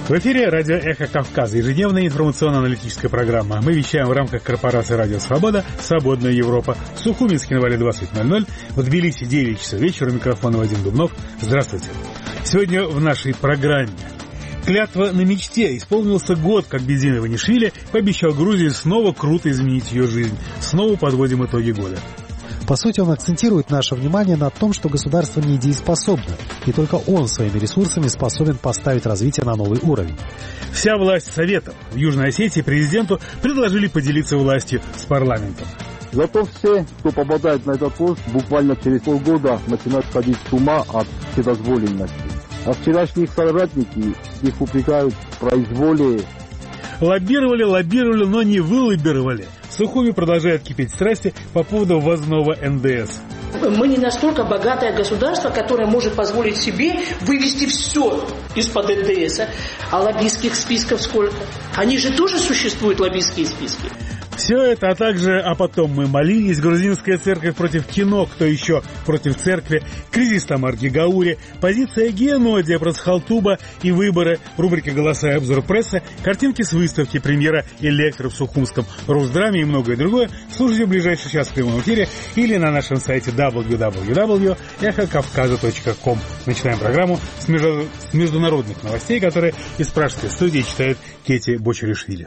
В эфире радио «Эхо Кавказа», ежедневная информационно-аналитическая программа. Мы вещаем в рамках корпорации «Радио Свобода», «Свободная Европа». В Сухуминске на Вале 20:00, в Тбилиси 9 часов вечера. У микрофона Вадим Дубнов. Здравствуйте. Сегодня в нашей программе. Клятва на мечте. Исполнился год, как Бедин Иванишвили пообещал Грузии снова круто изменить ее жизнь. Снова подводим итоги года. По сути, он акцентирует наше внимание на том, что государство недееспособно, и только он своими ресурсами способен поставить развитие на новый уровень. Вся власть Советов. В Южной Осетии президенту предложили поделиться властью с парламентом. Зато все, кто попадает на этот пост, буквально через полгода начинают сходить с ума от вседозволенности. А вчерашние их соратники их упрекают в произволе. Лоббировали, но не вылоббировали. В Сухуми продолжают кипеть страсти по поводу ввозного НДС. Мы не настолько богатое государство, которое может позволить себе вывести все из-под НДС. А лоббистских списков сколько? Они же тоже существуют, лоббистские списки. Все это, а потом мы молились, грузинская церковь против кино, кто еще против церкви, кризис Тамар Гигаури, позиция Генодия против Халтуба и выборы, рубрика «Голоса и обзор прессы», картинки с выставки премьера «Электро» в Сухумском Русдраме и многое другое. Слушайте в ближайший час в прямом эфире или на нашем сайте www.эхокавказа.ком. Начинаем программу с международных новостей, которые из пражской студии читает Кети Бочаришвили.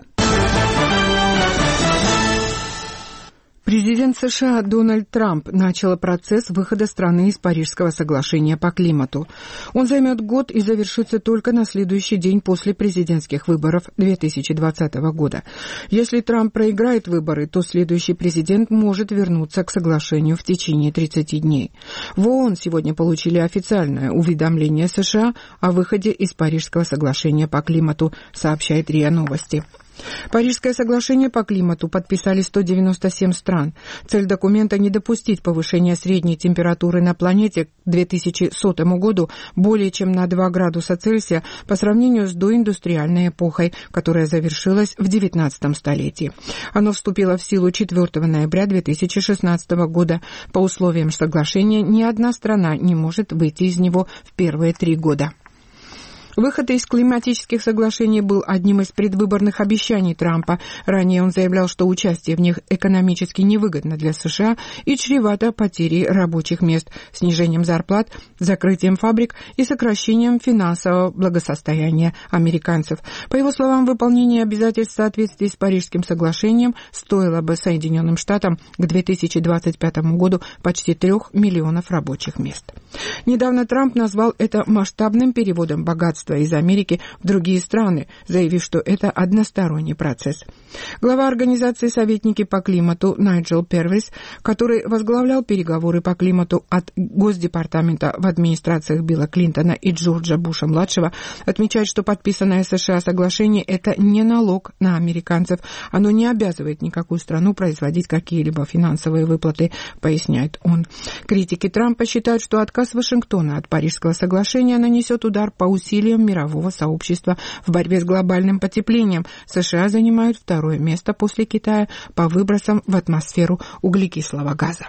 Президент США Дональд Трамп начал процесс выхода страны из Парижского соглашения по климату. Он займет год и завершится только на следующий день после президентских выборов 2020 года. Если Трамп проиграет выборы, то следующий президент может вернуться к соглашению в течение 30 дней. В ООН сегодня получили официальное уведомление США о выходе из Парижского соглашения по климату, сообщает РИА Новости. Парижское соглашение по климату подписали 197 стран. Цель документа – не допустить повышения средней температуры на планете к 2100 году более чем на 2 градуса Цельсия по сравнению с доиндустриальной эпохой, которая завершилась в 19 столетии. Оно вступило в силу 4 ноября 2016 года. По условиям соглашения ни одна страна не может выйти из него в первые 3 года. Выход из климатических соглашений был одним из предвыборных обещаний Трампа. Ранее он заявлял, что участие в них экономически невыгодно для США и чревато потерей рабочих мест, снижением зарплат, закрытием фабрик и сокращением финансового благосостояния американцев. По его словам, выполнение обязательств в соответствии с Парижским соглашением стоило бы Соединенным Штатам к 2025 году почти 3 миллионов рабочих мест. Недавно Трамп назвал это масштабным переводом богатства из Америки в другие страны, заявив, что это односторонний процесс. Глава организации «Советники по климату» Найджел Первис, который возглавлял переговоры по климату от Госдепартамента в администрациях Билла Клинтона и Джорджа Буша-младшего, отмечает, что подписанное США соглашение – это не налог на американцев. Оно не обязывает никакую страну производить какие-либо финансовые выплаты, поясняет он. Критики Трампа считают, что отказ Вашингтона от Парижского соглашения нанесет удар по усилиям мирового сообщества в борьбе с глобальным потеплением. США занимают 2-е место после Китая по выбросам в атмосферу углекислого газа.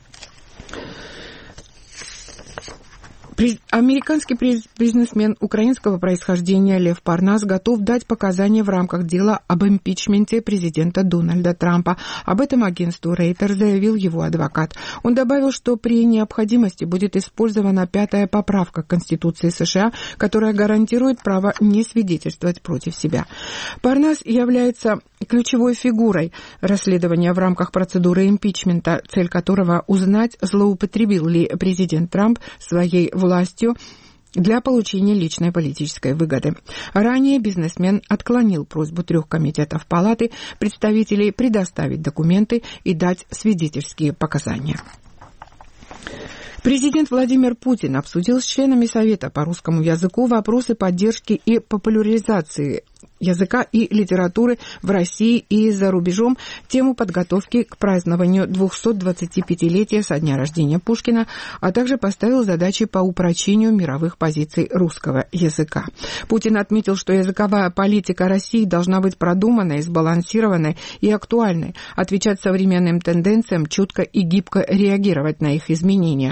Американский бизнесмен украинского происхождения Лев Парнас готов дать показания в рамках дела об импичменте президента Дональда Трампа. Об этом агентству Рейтер заявил его адвокат. Он добавил, что при необходимости будет использована 5-я поправка Конституции США, которая гарантирует право не свидетельствовать против себя. Парнас является ключевой фигурой расследования в рамках процедуры импичмента, цель которого узнать, злоупотребил ли президент Трамп своей властью для получения личной политической выгоды. Ранее бизнесмен отклонил просьбу 3 комитетов Палаты представителей предоставить документы и дать свидетельские показания. Президент Владимир Путин обсудил с членами Совета по русскому языку вопросы поддержки и популяризации языка и литературы в России и за рубежом, тему подготовки к празднованию 225-летия со дня рождения Пушкина, а также поставил задачи по упрочению мировых позиций русского языка. Путин отметил, что языковая политика России должна быть продуманной, сбалансированной и актуальной, отвечать современным тенденциям, четко и гибко реагировать на их изменения.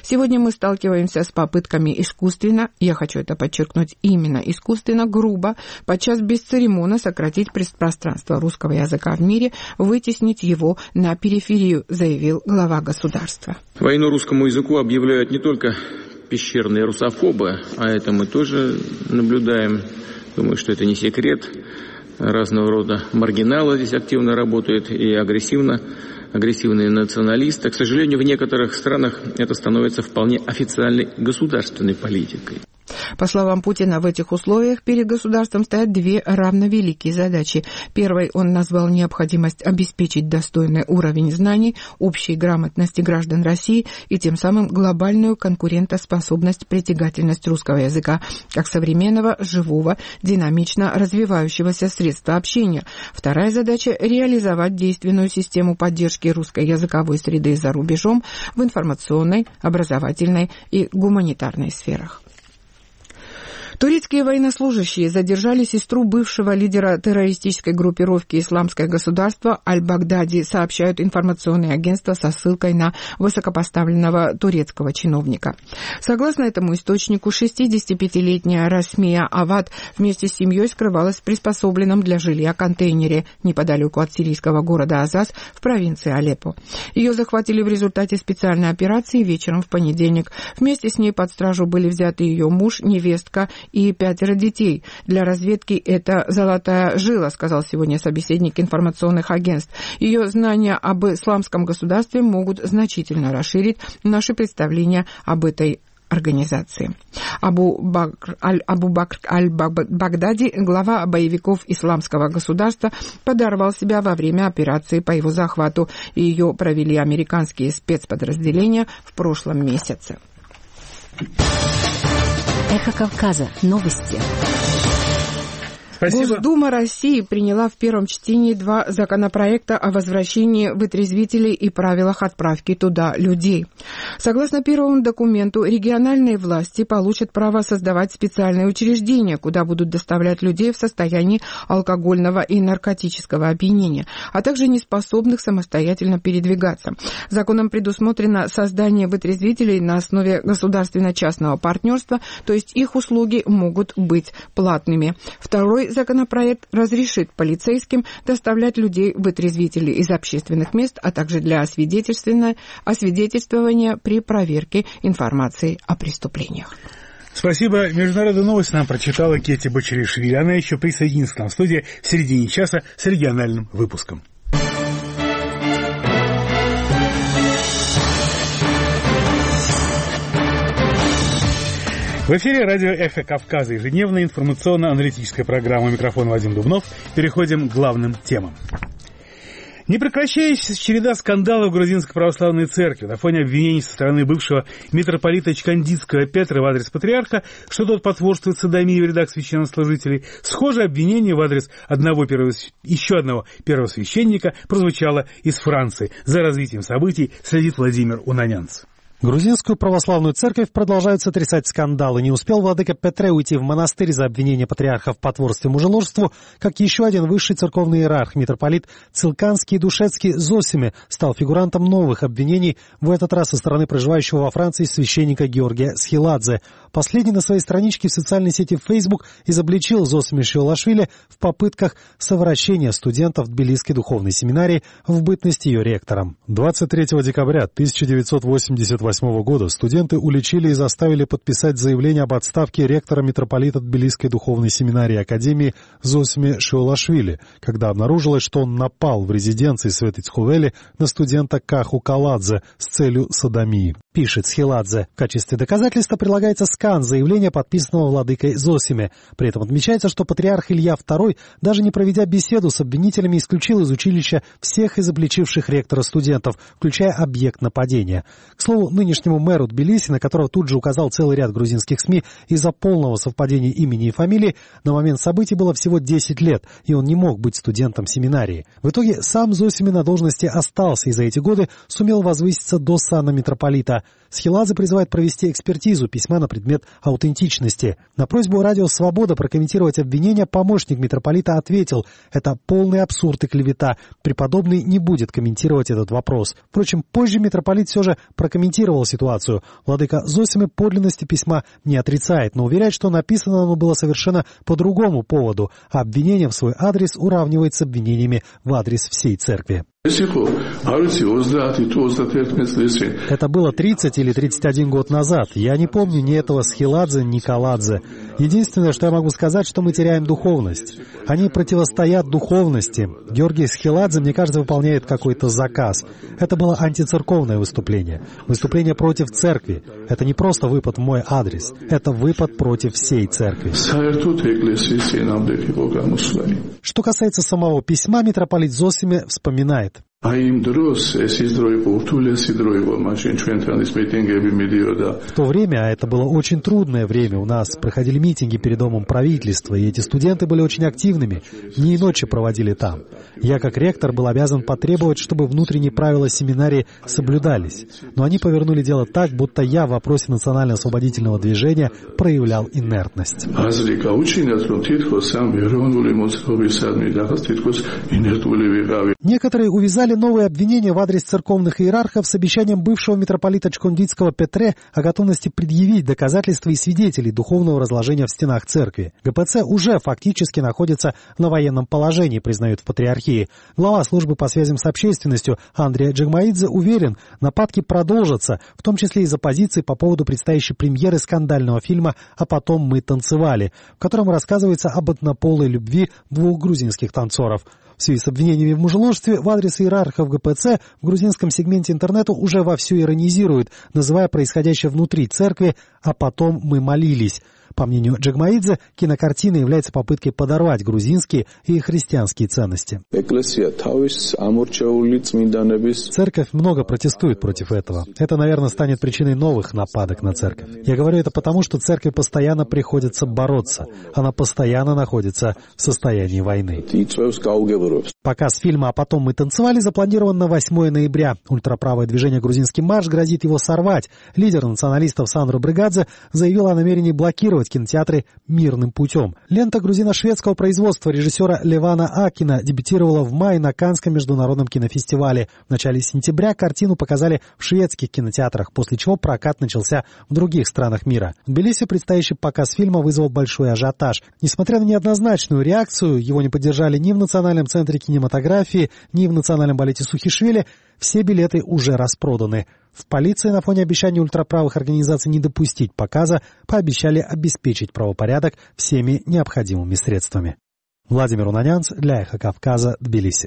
Сегодня мы сталкиваемся с попытками искусственно, я хочу это подчеркнуть, именно искусственно, грубо, подчас бесцеремонно сократить пространство русского языка в мире, вытеснить его на периферию, заявил глава государства. Войну русскому языку объявляют не только пещерные русофобы, а это мы тоже наблюдаем. Думаю, что это не секрет. Разного рода маргиналы здесь активно работают и агрессивные националисты. К сожалению, в некоторых странах это становится вполне официальной государственной политикой. По словам Путина, в этих условиях перед государством стоят две равновеликие задачи. Первой он назвал необходимость обеспечить достойный уровень знаний, общей грамотности граждан России и тем самым глобальную конкурентоспособность, притягательность русского языка как современного, живого, динамично развивающегося средства общения. Вторая задача – реализовать действенную систему поддержки русскоязыковой среды за рубежом в информационной, образовательной и гуманитарной сферах. Турецкие военнослужащие задержали сестру бывшего лидера террористической группировки «Исламское государство» Аль-Багдади, сообщают информационные агентства со ссылкой на высокопоставленного турецкого чиновника. Согласно этому источнику, 65-летняя Расмия Авад вместе с семьей скрывалась в приспособленном для жилья контейнере неподалеку от сирийского города Азаз в провинции Алеппо. Ее захватили в результате специальной операции вечером в понедельник. Вместе с ней под стражу были взяты ее муж, невестка и 5 детей. Для разведки это золотая жила, сказал сегодня собеседник информационных агентств. Ее знания об исламском государстве могут значительно расширить наши представления об этой организации. Абу Бакр аль-Багдади, глава боевиков исламского государства, подорвал себя во время операции по его захвату. Ее провели американские спецподразделения в прошлом месяце. Эхо Кавказа. Новости. Спасибо. Госдума России приняла в первом чтении 2 законопроекта о возвращении вытрезвителей и правилах отправки туда людей. Согласно первому документу, региональные власти получат право создавать специальные учреждения, куда будут доставлять людей в состоянии алкогольного и наркотического опьянения, а также неспособных самостоятельно передвигаться. Законом предусмотрено создание вытрезвителей на основе государственно-частного партнерства, то есть их услуги могут быть платными. Второй законопроект разрешит полицейским доставлять людей вытрезвителей из общественных мест, а также для освидетельствования при проверке информации о преступлениях. Спасибо. Международную новость нам прочитала Кетти Бочеришвили. Она еще присоединится к нам в студии в середине часа с региональным выпуском. В эфире радио «Эхо Кавказа», ежедневная информационно-аналитическая программа. Микрофон Вадим Дубнов. Переходим к главным темам. Непрекращающаяся череда скандалов в грузинской православной церкви на фоне обвинений со стороны бывшего митрополита Чкандицкого Петра в адрес патриарха, что тот потворствует содомии в рядах священнослужителей. Схожее обвинение в адрес еще одного первосвященника прозвучало из Франции. За развитием событий следит Владимир Унанянц. Грузинскую православную церковь продолжают сотрясать скандалы. Не успел владыка Петре уйти в монастырь за обвинение патриарха в потворстве мужеложству, как еще один высший церковный иерарх, митрополит Цилканский и Душецкий Зосиме, стал фигурантом новых обвинений, в этот раз со стороны проживающего во Франции священника Георгия Схиладзе. Последний на своей страничке в социальной сети Facebook изобличил Зосиме Шиолашвили в попытках совращения студентов Тбилисской духовной семинарии в бытность ее ректором. 23 декабря 1988 года студенты уличили и заставили подписать заявление об отставке ректора митрополита Тбилисской духовной семинарии Академии Зосиме Шиолашвили, когда обнаружилось, что он напал в резиденции Светицхувели на студента Каху Каладзе с целью содомии. Пишет Схиладзе. В качестве доказательства прилагается скан заявления, подписанного владыкой Зосиме. При этом отмечается, что патриарх Илья II, даже не проведя беседу с обвинителями, исключил из училища всех изобличивших ректора студентов, включая объект нападения. К слову, нынешнему мэру Тбилиси, на которого тут же указал целый ряд грузинских СМИ из-за полного совпадения имени и фамилии, на момент событий было всего 10 лет, и он не мог быть студентом семинарии. В итоге сам Зосиме на должности остался и за эти годы сумел возвыситься до сана митрополита. митрополита. Схиладзе призывает провести экспертизу письма на предмет аутентичности. На просьбу радио «Свобода» прокомментировать обвинения помощник митрополита ответил: это полный абсурд и клевета. Преподобный не будет комментировать этот вопрос. Впрочем, позже митрополит все же прокомментировал ситуацию. Владыка Зосимы подлинности письма не отрицает, но уверяет, что написано оно было совершенно по другому поводу, а обвинение в свой адрес уравнивает с обвинениями в адрес всей церкви. Это было 30 или 31 год назад. Я не помню ни этого Схиладзе, ни Каладзе. Единственное, что я могу сказать, что мы теряем духовность. Они противостоят духовности. Георгий Схиладзе, мне кажется, выполняет какой-то заказ. Это было антицерковное выступление. Выступление против церкви. Это не просто выпад в мой адрес. Это выпад против всей церкви. Что касается самого письма, митрополит Зосиме вспоминает. В то время, а это было очень трудное время, у нас проходили митинги перед Домом правительства, и эти студенты были очень активными, дни и ночи проводили там. Я, как ректор, был обязан потребовать, чтобы внутренние правила семинарии соблюдались. Но они повернули дело так, будто я в вопросе национально-освободительного движения проявлял инертность. Некоторые увязали новые обвинения в адрес церковных иерархов с обещанием бывшего митрополита Чкондицкого Петре о готовности предъявить доказательства и свидетелей духовного разложения в стенах церкви. ГПЦ уже фактически находится на военном положении, признают в патриархии. Глава службы по связям с общественностью Андрей Джигмаидзе уверен, нападки продолжатся, в том числе из-за позиции по поводу предстоящей премьеры скандального фильма «А потом мы танцевали», в котором рассказывается об однополой любви двух грузинских танцоров. В связи с обвинениями в мужеложстве в адрес иерархов ГПЦ в грузинском сегменте интернета уже вовсю иронизируют, называя происходящее внутри церкви «а потом мы молились». По мнению Джигмаидзе, кинокартина является попыткой подорвать грузинские и христианские ценности. Церковь много протестует против этого. Это, наверное, станет причиной новых нападок на церковь. Я говорю это потому, что церкви постоянно приходится бороться. Она постоянно находится в состоянии войны. Показ фильма «А потом мы танцевали» запланирован на 8 ноября. Ультраправое движение «Грузинский марш» грозит его сорвать. Лидер националистов Сандро Бригадзе заявил о намерении блокировать кинотеатры мирным путем. Лента грузино-шведского производства режиссера Левана Акина дебютировала в мае на Каннском международном кинофестивале. В начале сентября картину показали в шведских кинотеатрах, после чего прокат начался в других странах мира. В Тбилиси предстоящий показ фильма вызвал большой ажиотаж. Несмотря на неоднозначную реакцию, его не поддержали ни в Национальном центре кинематографии, ни в Национальном балете Сухишвили, все билеты уже распроданы. В полиции на фоне обещаний ультраправых организаций не допустить показа пообещали обеспечить правопорядок всеми необходимыми средствами. Владимир Унанянц для «Эхо Кавказа», Тбилиси.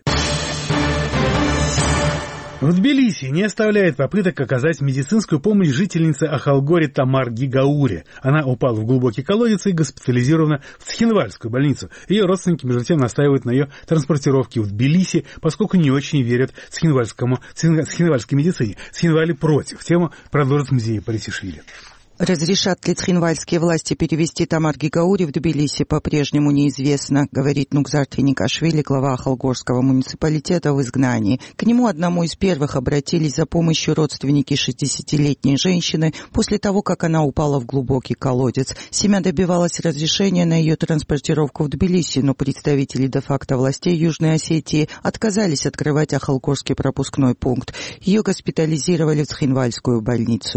В Тбилиси не оставляет попыток оказать медицинскую помощь жительнице Ахалгори Тамар Гигауре. Она упала в глубокий колодец и госпитализирована в Цхинвальскую больницу. Ее родственники, между тем, настаивают на ее транспортировке в Тбилиси, поскольку не очень верят цхинвальской медицине. Цхинвали против. Тему продолжит музей Парисишвили. Разрешат ли цхинвальские власти перевести Тамар Гигаури в Тбилиси, по-прежнему неизвестно, говорит Нугзар Триникашвили, глава Ахалгорского муниципалитета в изгнании. К нему одному из первых обратились за помощью родственники 60-летней женщины после того, как она упала в глубокий колодец. Семья добивалась разрешения на ее транспортировку в Тбилиси, но представители де-факто властей Южной Осетии отказались открывать Ахалгорский пропускной пункт. Ее госпитализировали в Цхинвальскую больницу.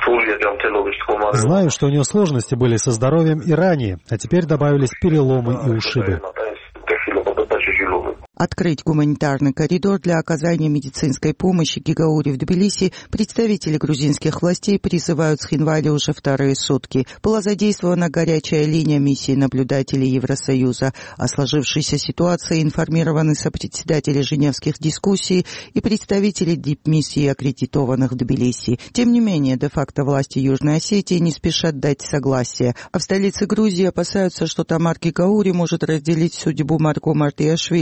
Знаю, что у нее сложности были со здоровьем и ранее, а теперь добавились переломы и ушибы. Открыть гуманитарный коридор для оказания медицинской помощи Гигаури в Тбилиси представители грузинских властей призывают Цхинвали уже вторые сутки. Была задействована горячая линия миссии наблюдателей Евросоюза. О сложившейся ситуации информированы сопредседатели женевских дискуссий и представители дипмиссии, аккредитованных в Тбилиси. Тем не менее, де-факто власти Южной Осетии не спешат дать согласие. А в столице Грузии опасаются, что Тамар Гигаури может разделить судьбу Марго Мартиашвили.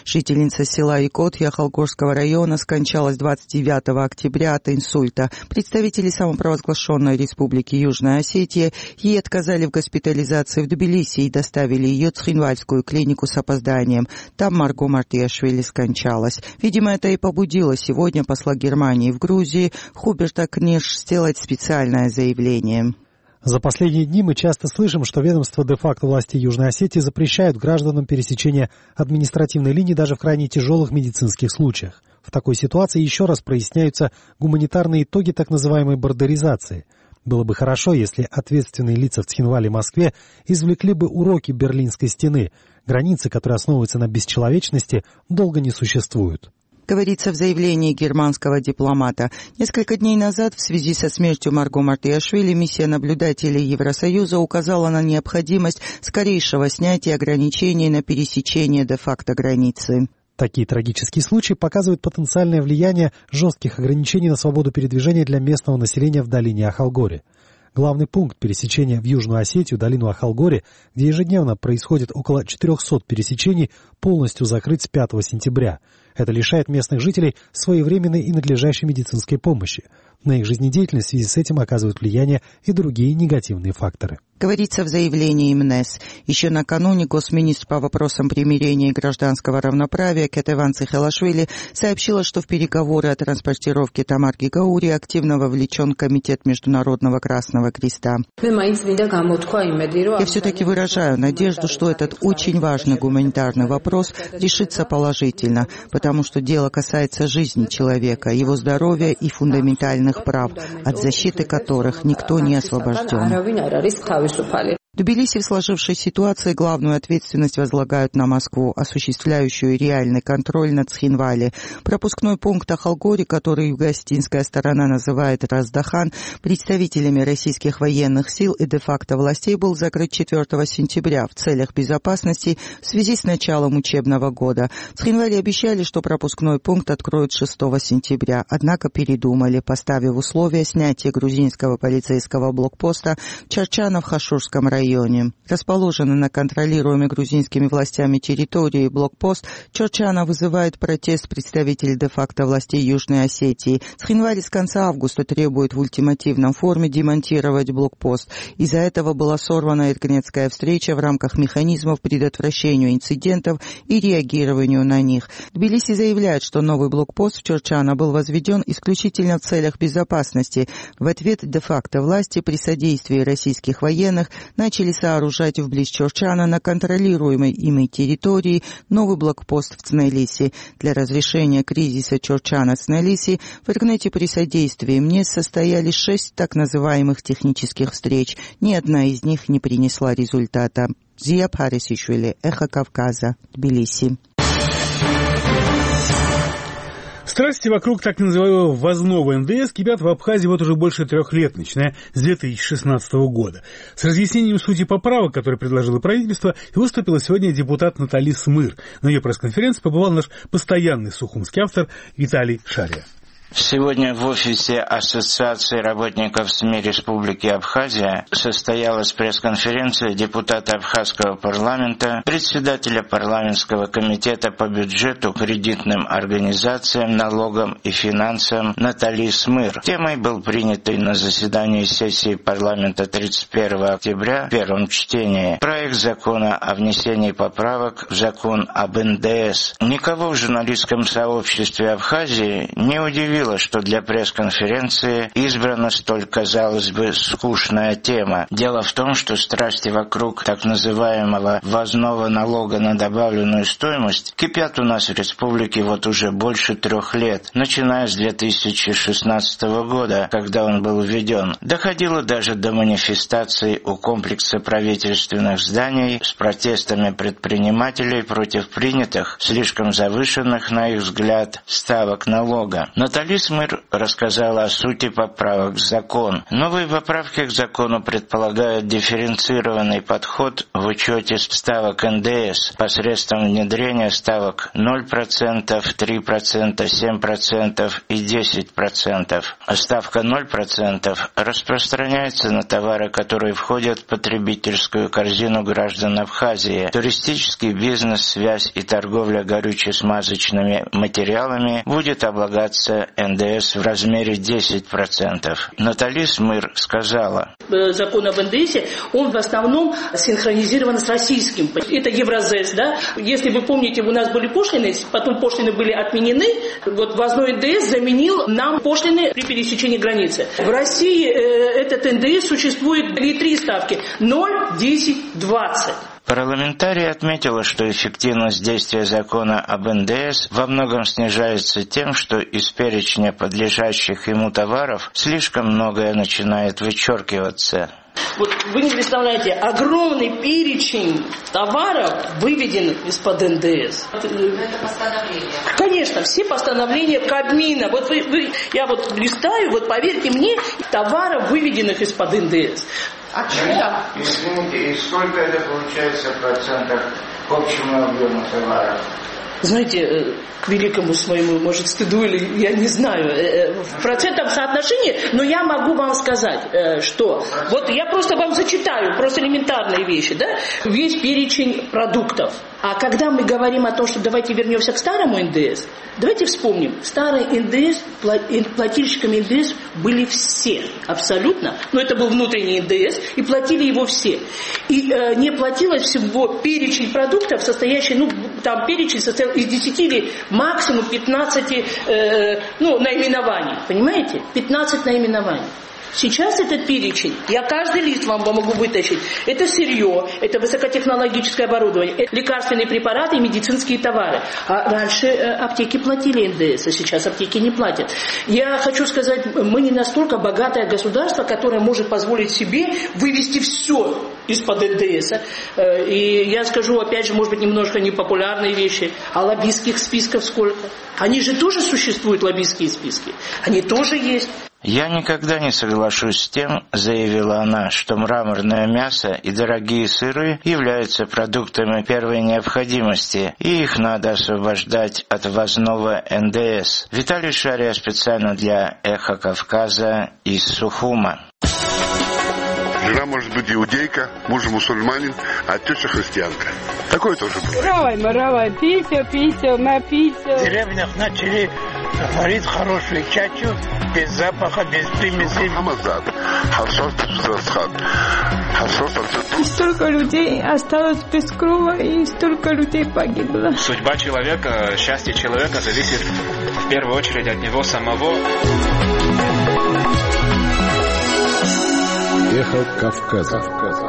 Жительница села Икотья Холгорского района скончалась 29 октября от инсульта. Представители самопровозглашенной республики Южная Осетия ей отказали в госпитализации в Тбилиси и доставили ее в Цхинвальскую клинику с опозданием. Там Марго Мартиашвили скончалась. Видимо, это и побудило сегодня посла Германии в Грузии Хуберта Кнеш сделать специальное заявление. За последние дни мы часто слышим, что ведомства де-факто власти Южной Осетии запрещают гражданам пересечение административной линии даже в крайне тяжелых медицинских случаях. В такой ситуации еще раз проясняются гуманитарные итоги так называемой бордеризации. Было бы хорошо, если ответственные лица в Цхинвале и Москве извлекли бы уроки Берлинской стены. Границы, которые основываются на бесчеловечности, долго не существуют. Говорится в заявлении германского дипломата. Несколько дней назад в связи со смертью Марго Мартиашвили миссия наблюдателей Евросоюза указала на необходимость скорейшего снятия ограничений на пересечение де-факто границы. Такие трагические случаи показывают потенциальное влияние жестких ограничений на свободу передвижения для местного населения в долине Ахалгори. Главный пункт пересечения в Южную Осетию, долину Ахалгори, где ежедневно происходит около 400 пересечений, полностью закрыт с 5 сентября. Это лишает местных жителей своевременной и надлежащей медицинской помощи. На их жизнедеятельность в связи с этим оказывают влияние и другие негативные факторы. Говорится в заявлении МНЭС. Еще накануне госминистр по вопросам примирения и гражданского равноправия Кетеван Цихелашвили сообщила, что в переговоры о транспортировке Тамар Гигаури активно вовлечен Комитет Международного Красного Креста. Я все-таки выражаю надежду, что этот очень важный гуманитарный вопрос решится положительно, потому что дело касается жизни человека, его здоровья и фундаментальных прав, от защиты которых никто не освобожден. В Тбилиси в сложившейся ситуации главную ответственность возлагают на Москву, осуществляющую реальный контроль над Цхинвали. Пропускной пункт Ахалгори, который юго-осетинская сторона называет Раздахан, представителями российских военных сил и де-факто властей был закрыт 4 сентября в целях безопасности в связи с началом учебного года. В Цхинвале обещали, что пропускной пункт откроют 6 сентября, однако передумали, поставив условия снятия грузинского полицейского блокпоста Чарчана в Хашурском районе. Расположенный на контролируемой грузинскими властями территории блокпост Чорчана вызывает протест представителей де-факто властей Южной Осетии. Цхинвали с конца августа требует в ультимативном форме демонтировать блокпост. Из-за этого была сорвана Иркнетская встреча в рамках механизмов предотвращения инцидентов и реагированию на них. Тбилиси заявляет, что новый блокпост в Чорчана был возведен исключительно в целях безопасности. В ответ де-факто власти при содействии российских военных начали сооружать вблизи Чорчана на контролируемой ими территории новый блокпост в Цнелиси. Для разрешения кризиса Чорчана-Цнелиси в Иркнете при содействии МНЕС состоялись 6 так называемых технических встреч. Ни одна из них не принесла результата. Зия Парисишвили, Эхо Кавказа, Тбилиси. Страсти вокруг так называемого ввозного НДС кипят в Абхазии вот уже больше 3 лет, начиная с 2016 года. С разъяснением сути поправок, которые предложило правительство, выступила сегодня депутат Натали Смыр. На ее пресс-конференции побывал наш постоянный сухумский автор Виталий Шария. Сегодня в офисе Ассоциации работников СМИ Республики Абхазия состоялась пресс-конференция депутата Абхазского парламента, председателя парламентского комитета по бюджету, кредитным организациям, налогам и финансам Натали Смыр. Темой был принятый на заседании сессии парламента 31 октября в первом чтении проект закона о внесении поправок в закон об НДС. Никого в журналистском сообществе Абхазии не удивило, что для пресс-конференции избрана столь, казалось бы, скучная тема. Дело в том, что страсти вокруг так называемого ввозного налога на добавленную стоимость кипят у нас в республике вот уже больше 3 лет, начиная с 2016 года, когда он был введен. Доходило даже до манифестаций у комплекса правительственных зданий с протестами предпринимателей против принятых, слишком завышенных, на их взгляд, ставок налога. Натали Натали Смыр рассказала о сути поправок в закон. Новые поправки к закону предполагают дифференцированный подход в учете ставок НДС посредством внедрения ставок 0%, 3%, 7% и 10%. Ставка 0% распространяется на товары, которые входят в потребительскую корзину граждан Абхазии. Туристический бизнес, связь и торговля горюче-смазочными материалами будет облагаться НДС в размере 10%. Натали Смыр сказала: закон об НДС, он в основном синхронизирован с российским. Это Евразес, да? Если вы помните, у нас были пошлины, потом пошлины были отменены. Вот ввозной НДС заменил нам пошлины при пересечении границы. В России этот НДС существует три ставки: 0, 10, 20. Парламентарий отметила, что эффективность действия закона об НДС во многом снижается тем, что из перечня подлежащих ему товаров слишком многое начинает вычеркиваться. Вот вы не представляете, огромный перечень товаров, выведенных из-под НДС. Это постановление? Конечно, все постановления Кабмина. Вот я вот листаю, вот поверьте мне, товаров, выведенных из-под НДС. Извините, и сколько это получается процентов к общему объему товаров? Знаете, к великому своему, может, стыду или я не знаю, в процентном соотношении, но я могу вам сказать, что вот я просто вам зачитаю, просто элементарные вещи, да, весь перечень продуктов. А когда мы говорим о том, что давайте вернемся к старому НДС, давайте вспомним, старый НДС, плательщиками НДС были все, абсолютно, но это был внутренний НДС, и платили его все. И не платилось всего перечень продуктов, состоящий, там перечень состоял из 10 или максимум 15 наименований, понимаете? 15 наименований. Сейчас этот перечень, я каждый лист вам могу вытащить, это сырье, это высокотехнологическое оборудование, это лекарственные препараты и медицинские товары. А раньше аптеки платили НДС, а сейчас аптеки не платят. Я хочу сказать, мы не настолько богатое государство, которое может позволить себе вывести все из-под НДС. И я скажу, опять же, может быть, немножко непопулярные вещи, а лоббистских списков сколько? Они же тоже существуют, лоббистские списки. Они тоже есть. «Я никогда не соглашусь с тем, — заявила она, — что мраморное мясо и дорогие сыры являются продуктами первой необходимости, и их надо освобождать от ввозного НДС». Виталий Шария специально для «Эхо Кавказа» из Сухума. Жена может быть иудейка, муж мусульманин, а теща христианка. Такое тоже бывает. Равай, писю, написю. В деревнях начали варить хорошую чачу, без запаха, без примесей. И столько людей осталось без крова, и столько людей погибло. Судьба человека, счастье человека зависит в первую очередь от него самого. Эхо Кавказа.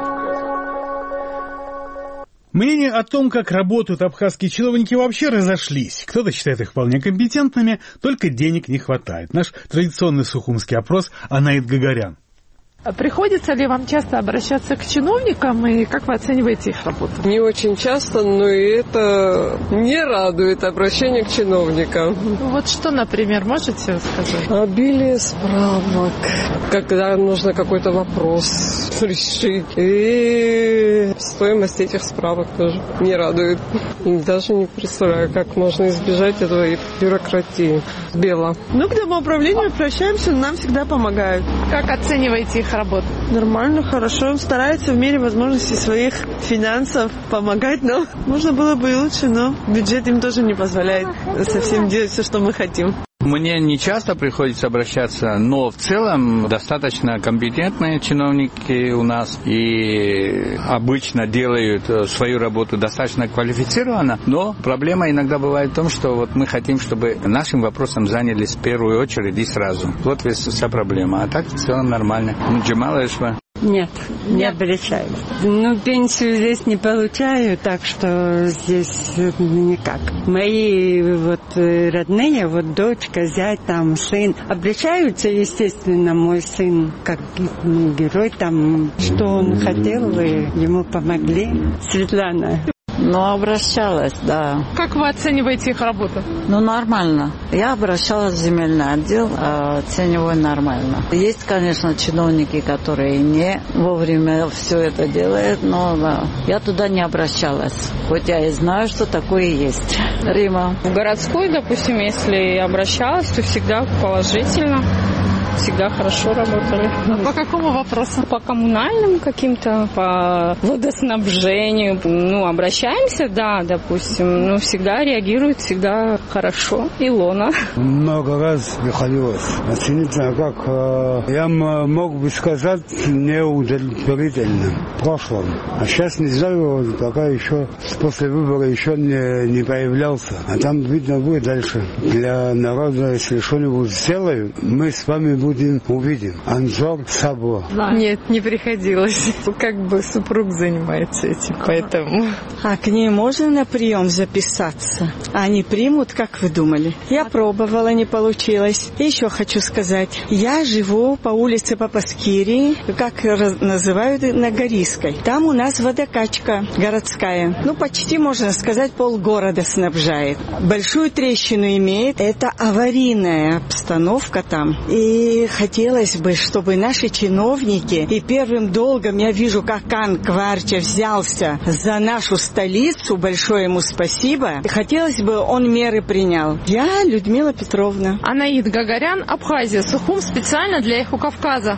Мнения о том, как работают абхазские чиновники, вообще разошлись. Кто-то считает их вполне компетентными, только денег не хватает. Наш традиционный сухумский опрос Анаит Гагарян. Приходится ли вам часто обращаться к чиновникам, и как вы оцениваете их работу? Не очень часто, но и это не радует, обращение к чиновникам. Вот что, например, можете сказать? Обилие справок, когда нужно какой-то вопрос решить. И стоимость этих справок тоже не радует. И даже не представляю, как можно избежать этого бюрократии. Бело. К домоуправлению обращаемся, нам всегда помогают. Как оцениваете их работу? Нормально, хорошо. Стараются в мере возможностей своих финансов помогать, но можно было бы и лучше, но бюджет им тоже не позволяет совсем делать все, что мы хотим. Мне не часто приходится обращаться, но в целом достаточно компетентные чиновники у нас и обычно делают свою работу достаточно квалифицированно, но проблема иногда бывает в том, что вот мы хотим, чтобы нашим вопросом занялись в первую очередь и сразу. Вот вся проблема, а так в целом нормально. Джамалешва. Нет, не обращаюсь. Пенсию здесь не получаю, так что здесь никак. Мои родные, дочка, зять, сын, обращаются, естественно, мой сын, как герой, что он хотел, и ему помогли. Светлана. Ну, обращалась, да. Как вы оцениваете их работу? Ну, нормально. Я обращалась в земельный отдел, оцениваю нормально. Есть, конечно, чиновники, которые не вовремя все это делают, но да, я туда не обращалась. Хоть я и знаю, что такое есть. Рима. В городской, допустим, если обращалась, то всегда положительно. Всегда хорошо работали. А по какому вопросу? По коммунальным каким-то, по водоснабжению. Ну, обращаемся, да, допустим, но всегда реагируют, всегда хорошо. Илона. Много раз приходилось. Оценить, как я мог бы сказать, неудовлетворительно в прошлом. А сейчас не знаю, пока еще после выбора еще не появлялся. А там видно будет дальше. Для народа, если что-нибудь сделаю, мы с вами увидим. Анзор Сабо. Нет, не приходилось. Как бы супруг занимается этим, поэтому... А к ней можно на прием записаться? Они примут, как вы думали? Я пробовала, не получилось. И еще хочу сказать. Я живу по улице Папаскирии, как называют, на Горийской. Там у нас водокачка городская. Ну, почти, можно сказать, полгорода снабжает. Большую трещину имеет. Это аварийная обстановка там. И хотелось бы, чтобы наши чиновники, и первым долгом я вижу, как Кан Кварча взялся за нашу столицу, большое ему спасибо. И хотелось бы, он меры принял. Я Людмила Петровна. Анаид Гагарян, Абхазия, Сухум, специально для Эхо Кавказа.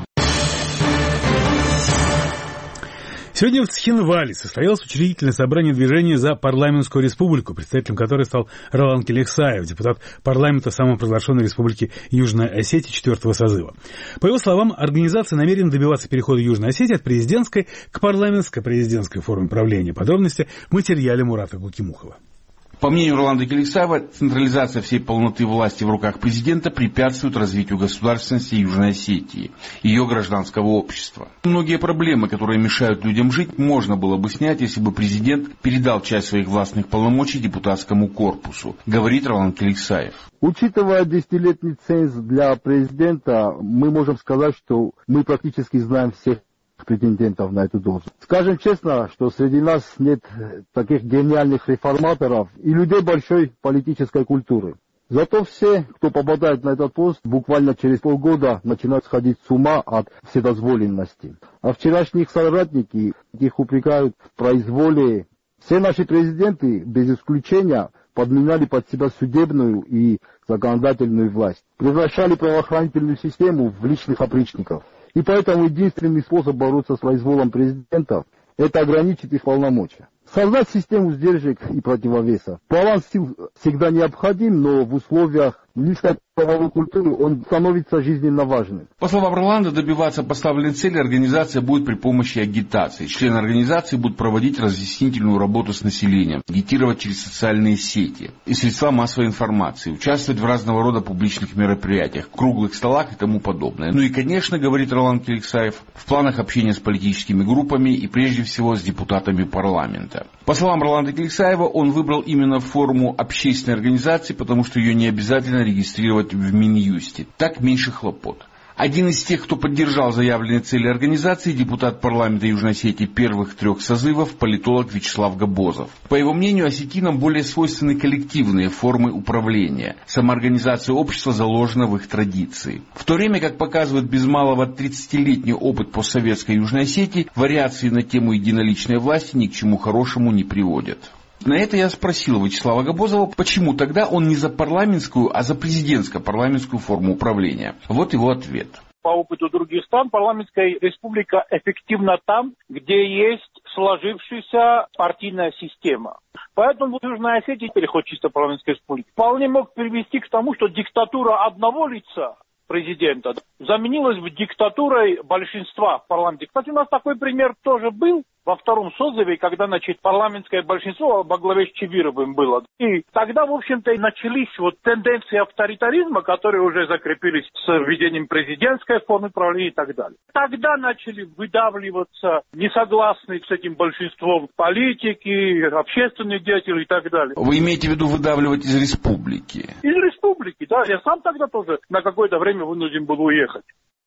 Сегодня в Цхинвале состоялось учредительное собрание движения за парламентскую республику, представителем которой стал Ролан Келексаев, депутат парламента самопровозглашенной республики Южная Осетия 4-го созыва. По его словам, организация намерена добиваться перехода Южной Осетии от президентской к парламентско-президентской форме правления. Подробности в материале Мурата Гукимухова. По мнению Роланда Келексаева, централизация всей полноты власти в руках президента препятствует развитию государственности Южной Осетии, ее гражданского общества. Многие проблемы, которые мешают людям жить, можно было бы снять, если бы президент передал часть своих властных полномочий депутатскому корпусу, говорит Роланд Келексаев. Учитывая 10-летний ценз для президента, мы можем сказать, что мы практически знаем всех претендентов на эту должность. Скажем честно, что среди нас нет таких гениальных реформаторов и людей большой политической культуры. Зато все, кто попадает на этот пост, буквально через полгода начинают сходить с ума от вседозволенности. А вчерашние их соратники их упрекают в произволе. Все наши президенты, без исключения, подменяли под себя судебную и законодательную власть, превращали правоохранительную систему в личных опричников. И поэтому единственный способ бороться с произволом президента – это ограничить их полномочия. Создать систему сдержек и противовесов. Баланс сил всегда необходим, но в условиях низкой правовой культуры он становится жизненно важным. По словам Роланда, добиваться поставленной цели организация будет при помощи агитации. Члены организации будут проводить разъяснительную работу с населением, агитировать через социальные сети и средства массовой информации, участвовать в разного рода публичных мероприятиях, круглых столах и тому подобное. Ну и, конечно, говорит Роланд Келексаев, в планах общения с политическими группами и прежде всего с депутатами парламента. По словам Роланда Келексаева, он выбрал именно форму общественной организации, потому что ее не обязательно регистрировать в Минюсте. Так меньше хлопот. Один из тех, кто поддержал заявленные цели организации, депутат парламента Южной Осетии первых 3 созывов, политолог Вячеслав Габозов. По его мнению, осетинам более свойственны коллективные формы управления. Самоорганизация общества заложена в их традиции. В то время, как показывает без малого 30-летний опыт постсоветской Южной Осетии, вариации на тему единоличной власти ни к чему хорошему не приводят. На это я спросил Вячеслава Габозова, почему тогда он не за парламентскую, а за президентско-парламентскую форму управления. Вот его ответ. По опыту других стран парламентская республика эффективна там, где есть сложившаяся партийная система. Поэтому в Южной Осетии переход чисто парламентской республики вполне мог привести к тому, что диктатура одного лица, президента, заменилась бы диктатурой большинства в парламенте. Кстати, у нас такой пример тоже был во 2-м созыве, когда, парламентское большинство во главе с Чевировым было. И тогда, в общем-то, начались тенденции авторитаризма, которые уже закрепились с введением президентской формы правления и так далее. Тогда начали выдавливаться несогласные с этим большинством политики, общественные деятели и так далее. Вы имеете в виду выдавливать из республики? Из республики, да. Я сам тогда тоже на какое-то время вынужден был уехать.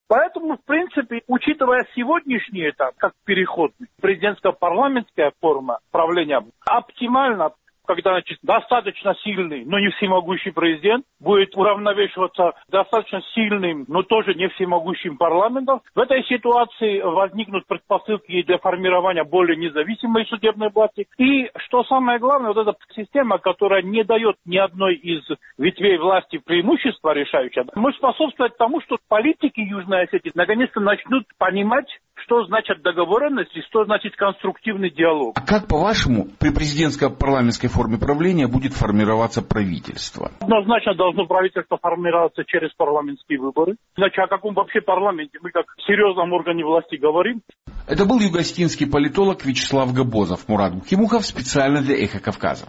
Поэтому, в принципе, учитывая сегодняшний этап, как переходный, президентско-парламентская форма правления, оптимально, когда достаточно сильный, но не всемогущий президент будет уравновешиваться достаточно сильным, но тоже не всемогущим парламентом. В этой ситуации возникнут предпосылки для формирования более независимой судебной власти. И, что самое главное, вот эта система, которая не дает ни одной из ветвей власти преимущества решающего, может способствовать тому, что политики Южной Осетии наконец-то начнут понимать, что значит договоренность и что значит конструктивный диалог. Как, по-вашему, при президентско-парламентской форме правления будет формироваться правительство? Однозначно должно правительство формироваться через парламентские выборы. Иначе о каком вообще парламенте мы как серьезном органе власти говорим? Это был югоостинский политолог Вячеслав Габозов. Мурат Бухимухов специально для «Эхо Кавказа».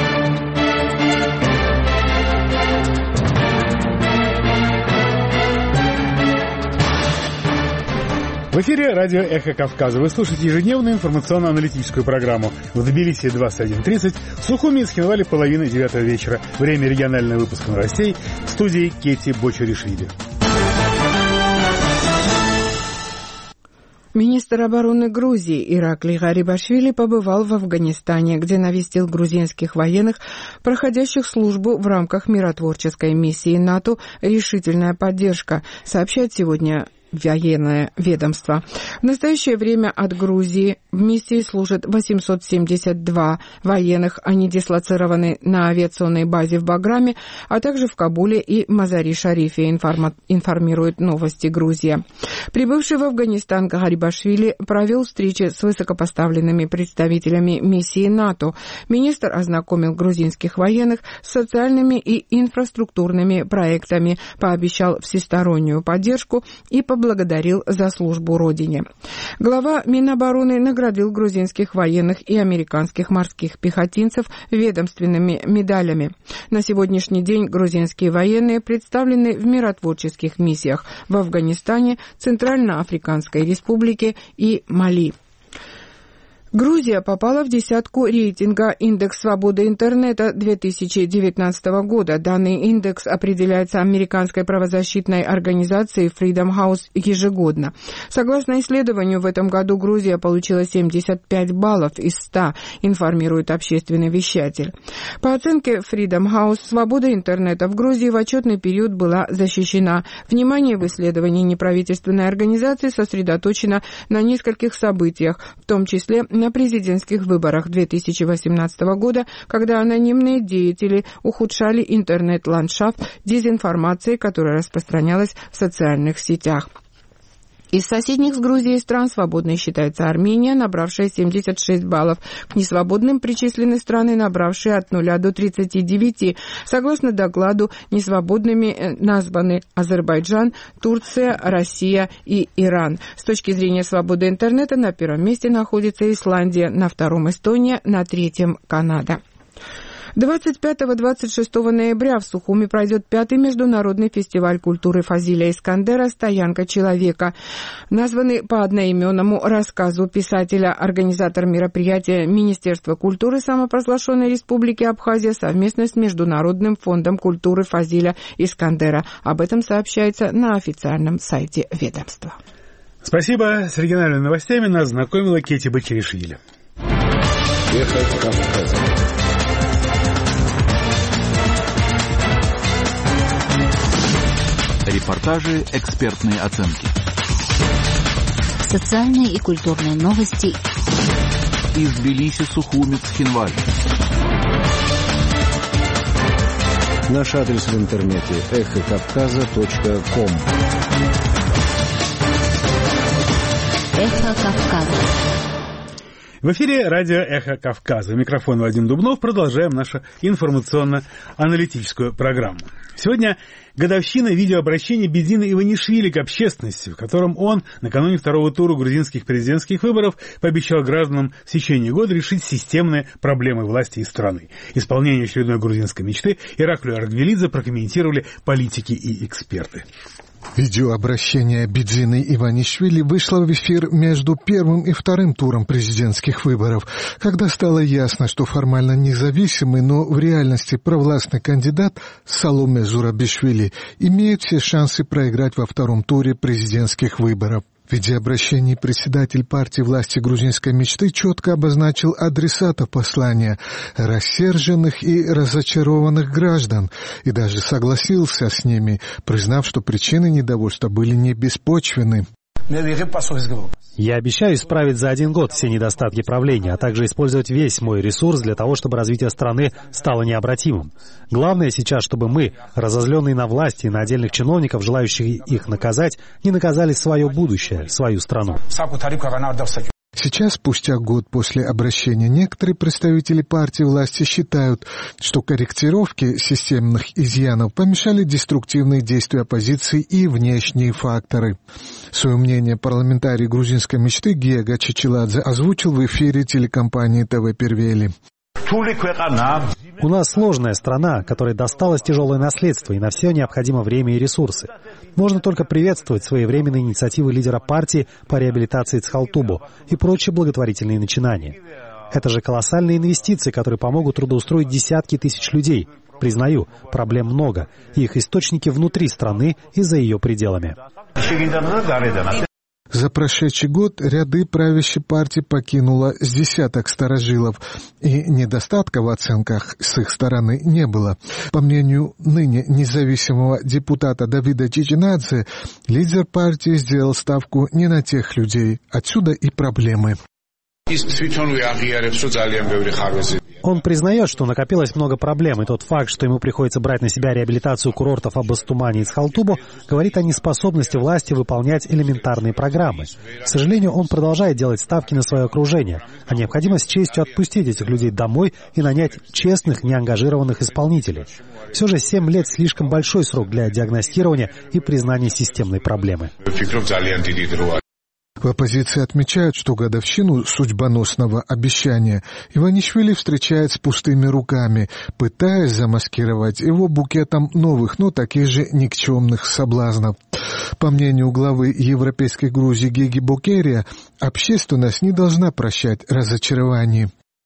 В эфире радио «Эхо Кавказа». Вы слушаете ежедневную информационно-аналитическую программу. В Тбилиси 21:30, в Сухуми и Схинвале 8:30 вечера. Время регионального выпуска новостей. В студии Кети Бочаришвили. Министр обороны Грузии Ираклий Гарибашвили побывал в Афганистане, где навестил грузинских военных, проходящих службу в рамках миротворческой миссии НАТО «Решительная поддержка», сообщает сегодня военное ведомство. В настоящее время от Грузии в миссии служат 872 военных. Они дислоцированы на авиационной базе в Баграме, а также в Кабуле и Мазари-Шарифе, информирует «Новости Грузия». Прибывший в Афганистан Гарибашвили провел встречи с высокопоставленными представителями миссии НАТО. Министр ознакомил грузинских военных с социальными и инфраструктурными проектами, пообещал всестороннюю поддержку и поблагодарил за службу Родине. Глава Минобороны наградил грузинских военных и американских морских пехотинцев ведомственными медалями. На сегодняшний день грузинские военные представлены в миротворческих миссиях в Афганистане, Центральноафриканской Республике и Мали. Грузия попала в десятку рейтинга «Индекс свободы интернета» 2019 года. Данный индекс определяется американской правозащитной организацией Freedom House ежегодно. Согласно исследованию, в этом году Грузия получила 75 баллов из 100, информирует общественный вещатель. По оценке Freedom House, свобода интернета в Грузии в отчетный период была защищена. Внимание в исследовании неправительственной организации сосредоточено на нескольких событиях, в том числе на президентских выборах 2018 года, когда анонимные деятели ухудшали интернет-ландшафт дезинформацией, которая распространялась в социальных сетях. Из соседних с Грузией стран свободной считается Армения, набравшая 76 баллов. К несвободным причислены страны, набравшие от 0 до 39. Согласно докладу, несвободными названы Азербайджан, Турция, Россия и Иран. С точки зрения свободы интернета на первом месте находится Исландия, на втором Эстония, на третьем Канада. 25-26 ноября в Сухуми пройдет 5-й международный фестиваль культуры Фазиля Искандера «Стоянка человека», названный по одноименному рассказу писателя. Организатор мероприятия Министерство культуры самопровозглашенной Республики Абхазия совместно с Международным фондом культуры Фазиля Искандера. Об этом сообщается на официальном сайте ведомства. Спасибо. С региональными новостями нас знакомила Кети Бочаришвили. Эхо Кавказа. Репортажи, экспертные оценки. Социальные и культурные новости. Из Тбилиси, Сухуми, Схинваль. Наш адрес в интернете эхокавказа.ком. Эхо Кавказа. В эфире радио «Эхо Кавказа». Микрофон Вадим Дубнов. Продолжаем нашу информационно-аналитическую программу. Сегодня годовщина видеообращения Бедина Иванишвили к общественности, в котором он накануне второго тура грузинских президентских выборов пообещал гражданам в течение года решить системные проблемы власти и страны. Исполнение очередной грузинской мечты Ираклию Аргвелидзе прокомментировали политики и эксперты. Видеообращение Бидзины Иванишвили вышло в эфир между первым и вторым туром президентских выборов, когда стало ясно, что формально независимый, но в реальности провластный кандидат Саломе Зурабишвили имеет все шансы проиграть во втором туре президентских выборов. В видеообращении председатель партии власти грузинской мечты четко обозначил адресатов послания – рассерженных и разочарованных граждан, и даже согласился с ними, признав, что причины недовольства были не беспочвенны. Я обещаю исправить за 1 год все недостатки правления, а также использовать весь мой ресурс для того, чтобы развитие страны стало необратимым. Главное сейчас, чтобы мы, разозленные на власти и на отдельных чиновников, желающих их наказать, не наказали свое будущее, свою страну. Сейчас, спустя год после обращения, некоторые представители партии власти считают, что корректировке системных изъянов помешали деструктивные действия оппозиции и внешние факторы. Свое мнение парламентарий грузинской мечты Гега Чичиладзе озвучил в эфире телекомпании ТВ Первели. У нас сложная страна, которой досталось тяжелое наследство, и на все необходимо время и ресурсы. Можно только приветствовать своевременные инициативы лидера партии по реабилитации Цхалтубо и прочие благотворительные начинания. Это же колоссальные инвестиции, которые помогут трудоустроить десятки тысяч людей. Признаю, проблем много, и их источники внутри страны и за ее пределами. За прошедший год ряды правящей партии покинуло с десяток старожилов, и недостатков в оценках с их стороны не было. По мнению ныне независимого депутата Давида Чичинадзе, лидер партии сделал ставку не на тех людей. Отсюда и проблемы. Он признает, что накопилось много проблем, и тот факт, что ему приходится брать на себя реабилитацию курортов Аббастумани и Цхалтубо, говорит о неспособности власти выполнять элементарные программы. К сожалению, он продолжает делать ставки на свое окружение, а необходимо с честью отпустить этих людей домой и нанять честных, неангажированных исполнителей. Все же 7 лет слишком большой срок для диагностирования и признания системной проблемы. В оппозиции отмечают, что годовщину судьбоносного обещания Иванишвили встречает с пустыми руками, пытаясь замаскировать его букетом новых, но таких же никчемных соблазнов. По мнению главы Европейской Грузии Геги Бокерия, общественность не должна прощать разочарование.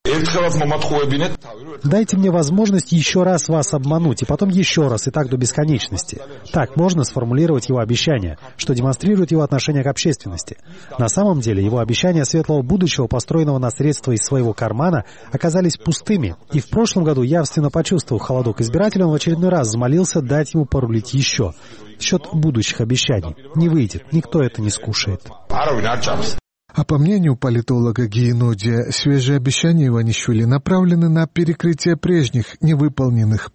Дайте мне возможность еще раз вас обмануть, и потом еще раз, и так до бесконечности. Так можно сформулировать его обещание, что демонстрирует его отношение к общественности. На самом деле, его обещания светлого будущего, построенного на средства из своего кармана, оказались пустыми. И в прошлом году, явственно почувствовав холодок избирателя, он в очередной раз взмолился дать ему порулить еще. Счет будущих обещаний не выйдет, никто это не скушает. А по мнению политолога Гиенодия, свежие обещания Иванишвили направлены на перекрытие прежних, невыполненных.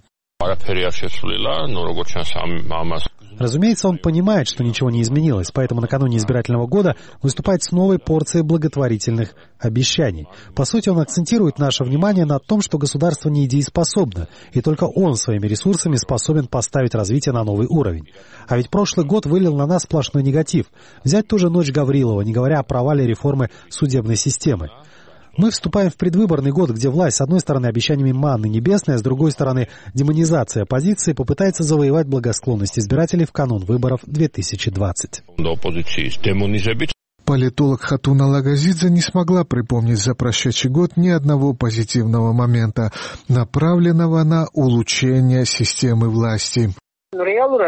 Разумеется, он понимает, что ничего не изменилось, поэтому накануне избирательного года выступает с новой порцией благотворительных обещаний. По сути, он акцентирует наше внимание на том, что государство недееспособно, и только он своими ресурсами способен поставить развитие на новый уровень. А ведь прошлый год вылил на нас сплошной негатив. Взять ту же ночь Гаврилова, не говоря о провале реформы судебной системы. Мы вступаем в предвыборный год, где власть, с одной стороны, обещаниями манны небесной, а с другой стороны, демонизация оппозиции попытается завоевать благосклонность избирателей в канун выборов 2020. Политолог Хатуна Лагазидзе не смогла припомнить за прошедший год ни одного позитивного момента, направленного на улучшение системы власти. В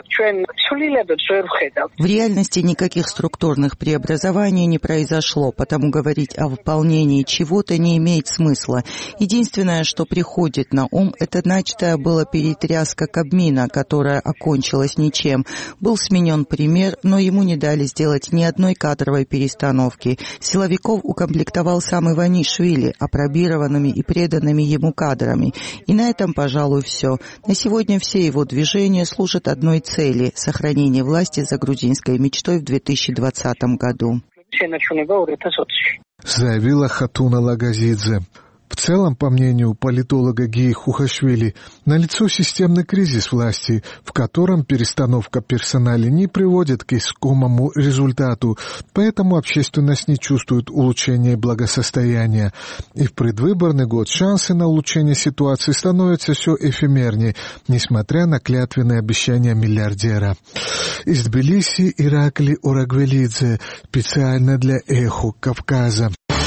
реальности никаких структурных преобразований не произошло, потому говорить о выполнении чего-то не имеет смысла. Единственное, что приходит на ум, это начатая была перетряска Кабмина, которая окончилась ничем. Был сменен премьер, но ему не дали сделать ни одной кадровой перестановки. Силовиков укомплектовал сам Иванишвили, апробированными и преданными ему кадрами. И на этом, пожалуй, все. На сегодня все его движения служат одной цели – сохранение власти за грузинской мечтой в 2020 году. Заявила Хатуна Лагазидзе. В целом, по мнению политолога Гии Хухашвили, налицо системный кризис власти, в котором перестановка персонала не приводит к искомому результату, поэтому общественность не чувствует улучшения благосостояния. И в предвыборный год шансы на улучшение ситуации становятся все эфемернее, несмотря на клятвенные обещания миллиардера. Из Тбилиси Иракли Орагвелидзе, специально для «Эхо Кавказа».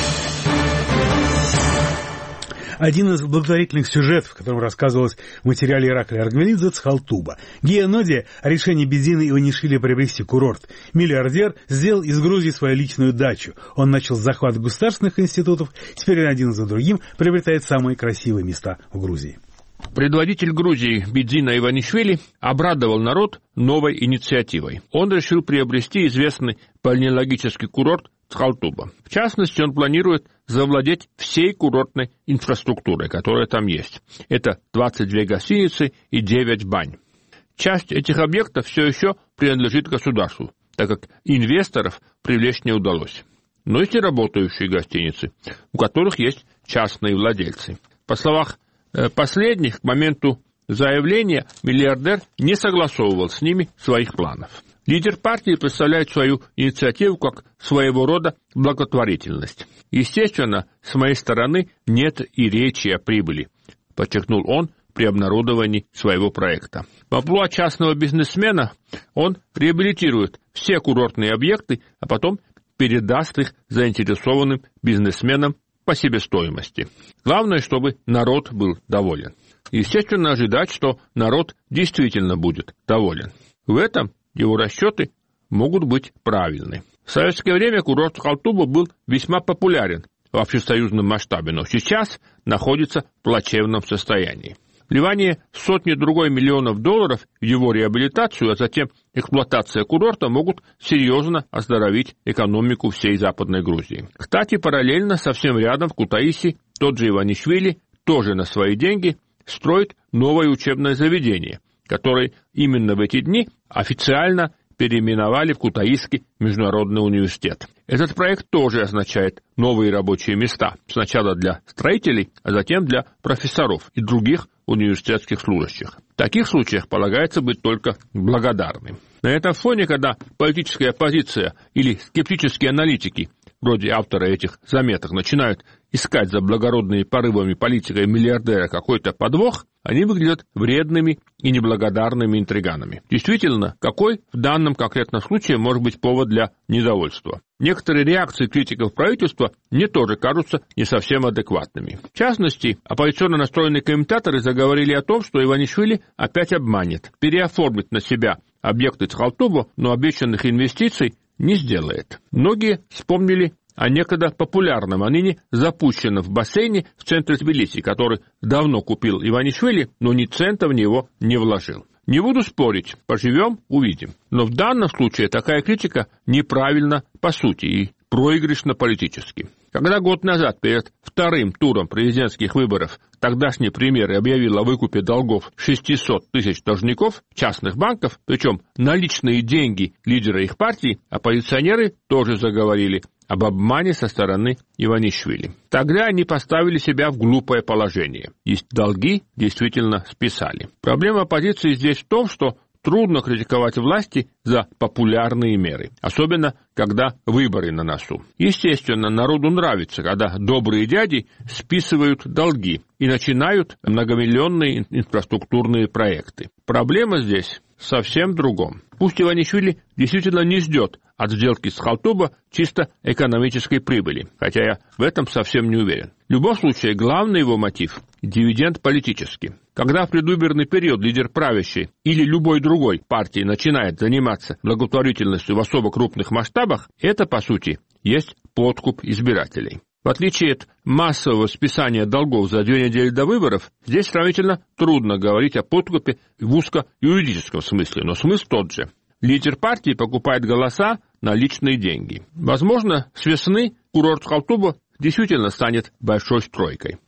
Один из благотворительных сюжетов, в котором рассказывалось в материале Иракли Аргвелидзе, Цхалтуба. Гия Ноди о решении Бедзины Иванишвили приобрести курорт. Миллиардер сделал из Грузии свою личную дачу. Он начал захват государственных институтов, теперь один за другим приобретает самые красивые места в Грузии. Предводитель Грузии Бедзина Иванишвили обрадовал народ новой инициативой. Он решил приобрести известный бальнеологический курорт Цхалтуба. В частности, он планирует завладеть всей курортной инфраструктурой, которая там есть. Это 22 гостиницы и 9 бань. Часть этих объектов все еще принадлежит государству, так как инвесторов привлечь не удалось. Но есть и работающие гостиницы, у которых есть частные владельцы. По словам последних, к моменту заявления миллиардер не согласовывал с ними своих планов. Лидер партии представляет свою инициативу как своего рода благотворительность. Естественно, с моей стороны нет и речи о прибыли, подчеркнул он при обнародовании своего проекта. В амплуа частного бизнесмена он реабилитирует все курортные объекты, а потом передаст их заинтересованным бизнесменам по себестоимости. Главное, чтобы народ был доволен. Естественно, ожидать, что народ действительно будет доволен. В этом его расчеты могут быть правильны. В советское время курорт Цхалтуба был весьма популярен в общесоюзном масштабе, но сейчас находится в плачевном состоянии. Вливание сотни другой миллионов долларов в его реабилитацию, а затем эксплуатация курорта могут серьезно оздоровить экономику всей Западной Грузии. Кстати, параллельно совсем рядом в Кутаиси тот же Иванишвили тоже на свои деньги строит новое учебное заведение, которое именно в эти дни официально переименовали в Кутаисский международный университет. Этот проект тоже означает новые рабочие места, сначала для строителей, а затем для профессоров и других университетских служащих. В таких случаях полагается быть только благодарным. На этом фоне, когда политическая оппозиция или скептические аналитики, вроде автора этих заметок, начинают искать за благородными порывами политика и миллиардера какой-то подвох, они выглядят вредными и неблагодарными интриганами. Действительно, какой в данном конкретном случае может быть повод для недовольства? Некоторые реакции критиков правительства мне тоже кажутся не совсем адекватными. В частности, оппозиционно настроенные комментаторы заговорили о том, что Иванишвили опять обманет, переоформит на себя объекты Цхалтуба, но обещанных инвестиций не сделает. Многие вспомнили о некогда популярном, а ныне запущенном в бассейне в центре Тбилиси, который давно купил Иванишвили, но ни цента в него не вложил. Не буду спорить, поживем, увидим. Но в данном случае такая критика неправильна по сути и проигрышна политически. Когда год назад, перед вторым туром президентских выборов, тогдашний премьер объявил о выкупе долгов 600 тысяч должников частных банков, причем наличные деньги лидера их партии, оппозиционеры тоже заговорили об обмане со стороны Иванишвили. Тогда они поставили себя в глупое положение. И долги действительно списали. Проблема оппозиции здесь в том, что трудно критиковать власти за популярные меры, особенно когда выборы на носу. Естественно, народу нравится, когда добрые дяди списывают долги и начинают многомиллионные инфраструктурные проекты. Проблема здесь совсем в другом. Пусть Иванишвили действительно не ждет от сделки с Цхалтуба чисто экономической прибыли, хотя я в этом совсем не уверен. В любом случае, главный его мотив – дивиденд политический. Когда в предвыборный период лидер правящей или любой другой партии начинает заниматься благотворительностью в особо крупных масштабах, это, по сути, есть подкуп избирателей. В отличие от массового списания долгов за 2 недели до выборов, здесь сравнительно трудно говорить о подкупе в узко-юридическом смысле, но смысл тот же. Лидер партии покупает голоса на личные деньги. Возможно, с весны курорт Цхалтуба действительно станет большой стройкой.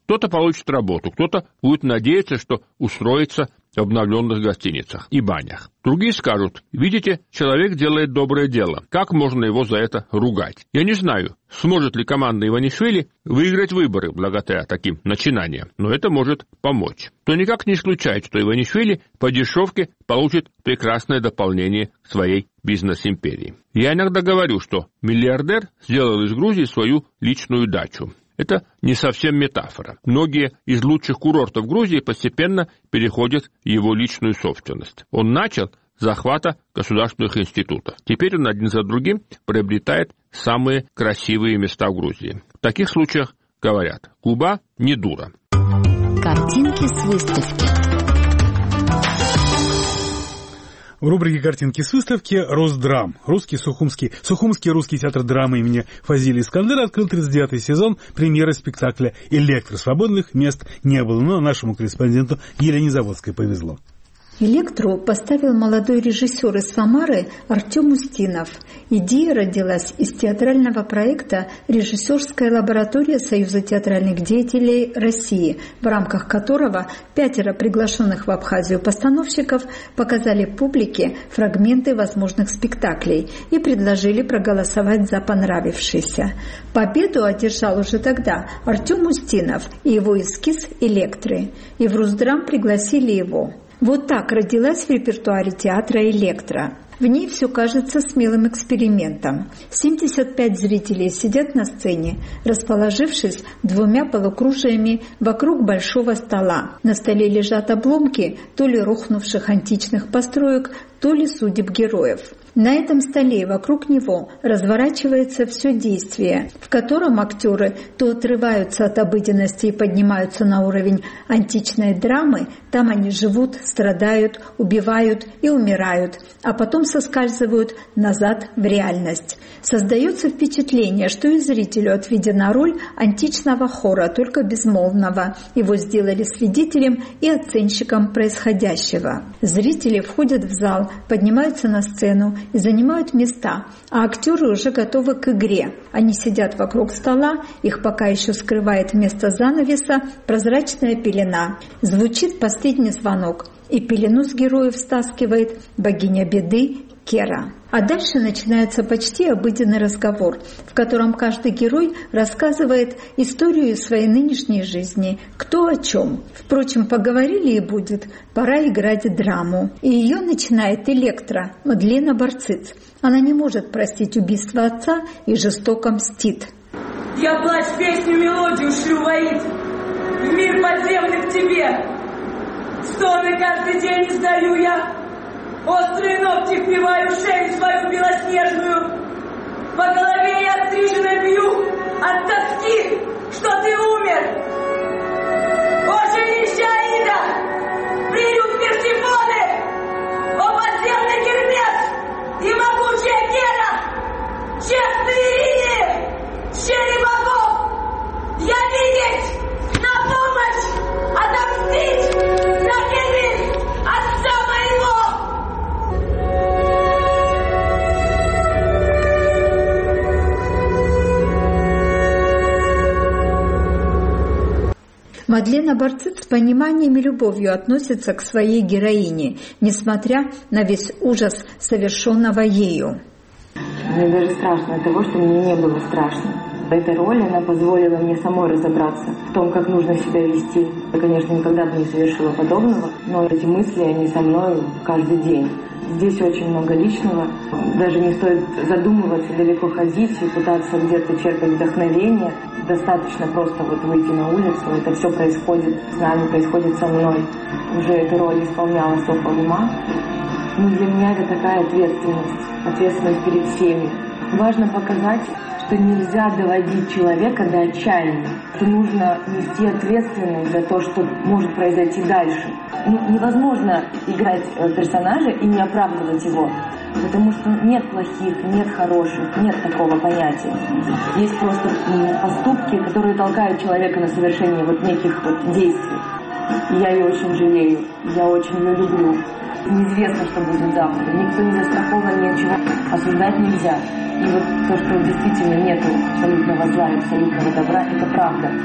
Кто-то получит работу, кто-то будет надеяться, что устроится в обновленных гостиницах и банях. Другие скажут: видите, человек делает доброе дело, как можно его за это ругать? Я не знаю, сможет ли команда Иванишвили выиграть выборы благодаря таким начинаниям, но это может помочь. То никак не исключает, что Иванишвили по дешевке получит прекрасное дополнение к своей бизнес-империи. Я иногда говорю, что миллиардер сделал из Грузии свою личную дачу. Это не совсем метафора. Многие из лучших курортов Грузии постепенно переходят в его личную собственность. Он начал с захвата государственных институтов. Теперь он один за другим приобретает самые красивые места в Грузии. В таких случаях говорят: Куба не дура. Картинки с выставки. В рубрике «Картинки с выставки» Росдрам. Сухумский русский театр драмы имени Фазилия Искандера открыл 39-й сезон премьеры спектакля «Электро». Свободных мест не было, но нашему корреспонденту Елене Заводской повезло. «Электру» поставил молодой режиссер из Самары Артем Устинов. Идея родилась из театрального проекта «Режиссерская лаборатория Союза театральных деятелей России», в рамках которого 5 приглашенных в Абхазию постановщиков показали публике фрагменты возможных спектаклей и предложили проголосовать за понравившийся. Победу одержал уже тогда Артем Устинов и его эскиз «Электры». И в Росдрам пригласили его. Вот так родилась в репертуаре театра «Электро». В ней все кажется смелым экспериментом. 75 зрителей сидят на сцене, расположившись 2 полукружиями вокруг большого стола. На столе лежат обломки то ли рухнувших античных построек, то ли судеб героев. На этом столе и вокруг него разворачивается все действие, в котором актеры то отрываются от обыденности и поднимаются на уровень античной драмы, там они живут, страдают, убивают и умирают, а потом соскальзывают назад в реальность. Создается впечатление, что и зрителю отведена роль античного хора, только безмолвного. Его сделали свидетелем и оценщиком происходящего. Зрители входят в зал, поднимаются на сцену и занимают места, а актеры уже готовы к игре. Они сидят вокруг стола, их пока еще скрывает вместо занавеса прозрачная пелена. Звучит последний звонок, и пелену с героев стаскивает богиня беды Кера. А дальше начинается почти обыденный разговор, в котором каждый герой рассказывает историю своей нынешней жизни, кто о чем. Впрочем, поговорили и будет, пора играть драму. И ее начинает Электра, Мадлена Барциц. Она не может простить убийство отца и жестоко мстит. Я плачь, песню, мелодию шлю, Ваид, в мир подземный к тебе. Стоны каждый день издаю я, острые ногти впиваю в шею свою белоснежную. По голове я стриженно бью от тоски, что ты умер. О, жилище Аида, приют Персифоны, о, подземный Гермес и могучая Гера, честные Ирины, щели богов, явились на помощь, отомстить за гибель отца моего. Мадлена Барциц с пониманием и любовью относится к своей героине, несмотря на весь ужас совершенного ею. Мне даже страшно от того, что мне не было страшно. Эта роль, она позволила мне самой разобраться в том, как нужно себя вести. Я, конечно, никогда бы не совершила подобного, но эти мысли, они со мной каждый день. Здесь очень много личного. Даже не стоит задумываться, далеко ходить и пытаться где-то черпать вдохновение. Достаточно просто вот выйти на улицу. Это все происходит с нами, происходит со мной. Уже эту роль исполняла Софа Лума. Но для меня это такая ответственность перед всеми. Важно показать, что нельзя доводить человека до отчаяния, что нужно нести ответственность за то, что может произойти дальше. Невозможно играть персонажа и не оправдывать его, потому что нет плохих, нет хороших, нет такого понятия. Есть просто поступки, которые толкают человека на совершение вот неких вот действий. И я ее очень жалею, я очень ее люблю. Неизвестно, что будет завтра. Никто не застрахован, ничего осуждать нельзя. И вот то, что действительно нет абсолютного зла и абсолютного добра, это правда.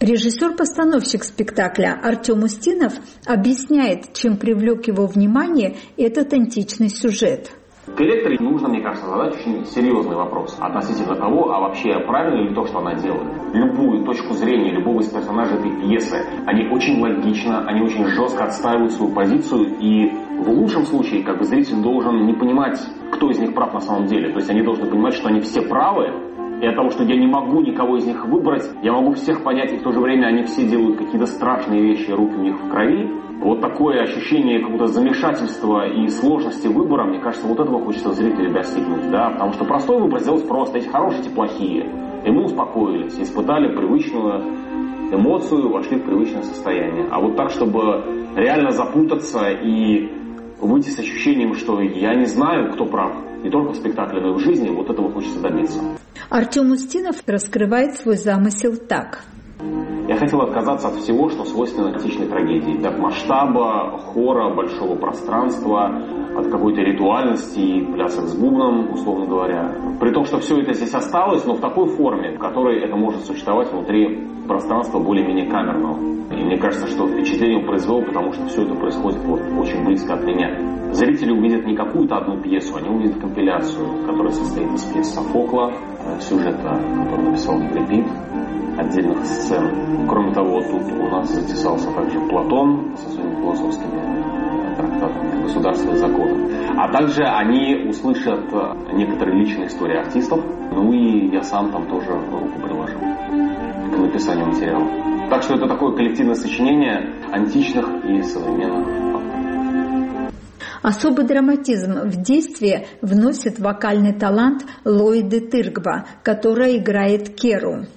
Режиссер-постановщик спектакля Артем Устинов объясняет, чем привлек его внимание этот античный сюжет. К электре нужно, мне кажется, задать очень серьезный вопрос относительно того, а вообще правильно ли то, что она делает. Любую точку зрения любого из персонажей этой пьесы, они очень логично, они очень жестко отстаивают свою позицию, и в лучшем случае зритель должен не понимать, кто из них прав на самом деле. То есть они должны понимать, что они все правы, и от того, что я не могу никого из них выбрать, я могу всех понять, и в то же время они все делают какие-то страшные вещи, руки у них в крови. Вот такое ощущение какого-то замешательства и сложности выбора, мне кажется, вот этого хочется зрителю достигнуть, да, потому что простой выбор сделать просто, эти хорошие, эти плохие. И мы успокоились, испытали привычную эмоцию, вошли в привычное состояние. А вот так, чтобы реально запутаться и выйти с ощущением, что я не знаю, кто прав, не только в спектакле, но и в жизни, вот этого хочется добиться. Артем Устинов раскрывает свой замысел так. Я хотел отказаться от всего, что свойственно античной трагедии. От масштаба, хора, большого пространства, от какой-то ритуальности и плясок с бубном, условно говоря. При том, что все это здесь осталось, но в такой форме, в которой это может существовать внутри пространства более-менее камерного. И мне кажется, что впечатление он произвел, потому что все это происходит очень близко от меня. Зрители увидят не какую-то одну пьесу, они увидят компиляцию, которая состоит из пьес Софокла, сюжета, который написал Еврипид, отдельных сцен. Кроме того, тут у нас затесался также Платон со своими философскими трактатами «Государство и закон». А также они услышат некоторые личные истории артистов, ну и я сам там тоже руку приложил к написанию материала. Так что это такое коллективное сочинение античных и современных фактов. Особый драматизм в действие вносит вокальный талант Лоиды Тыргба, которая играет Керу.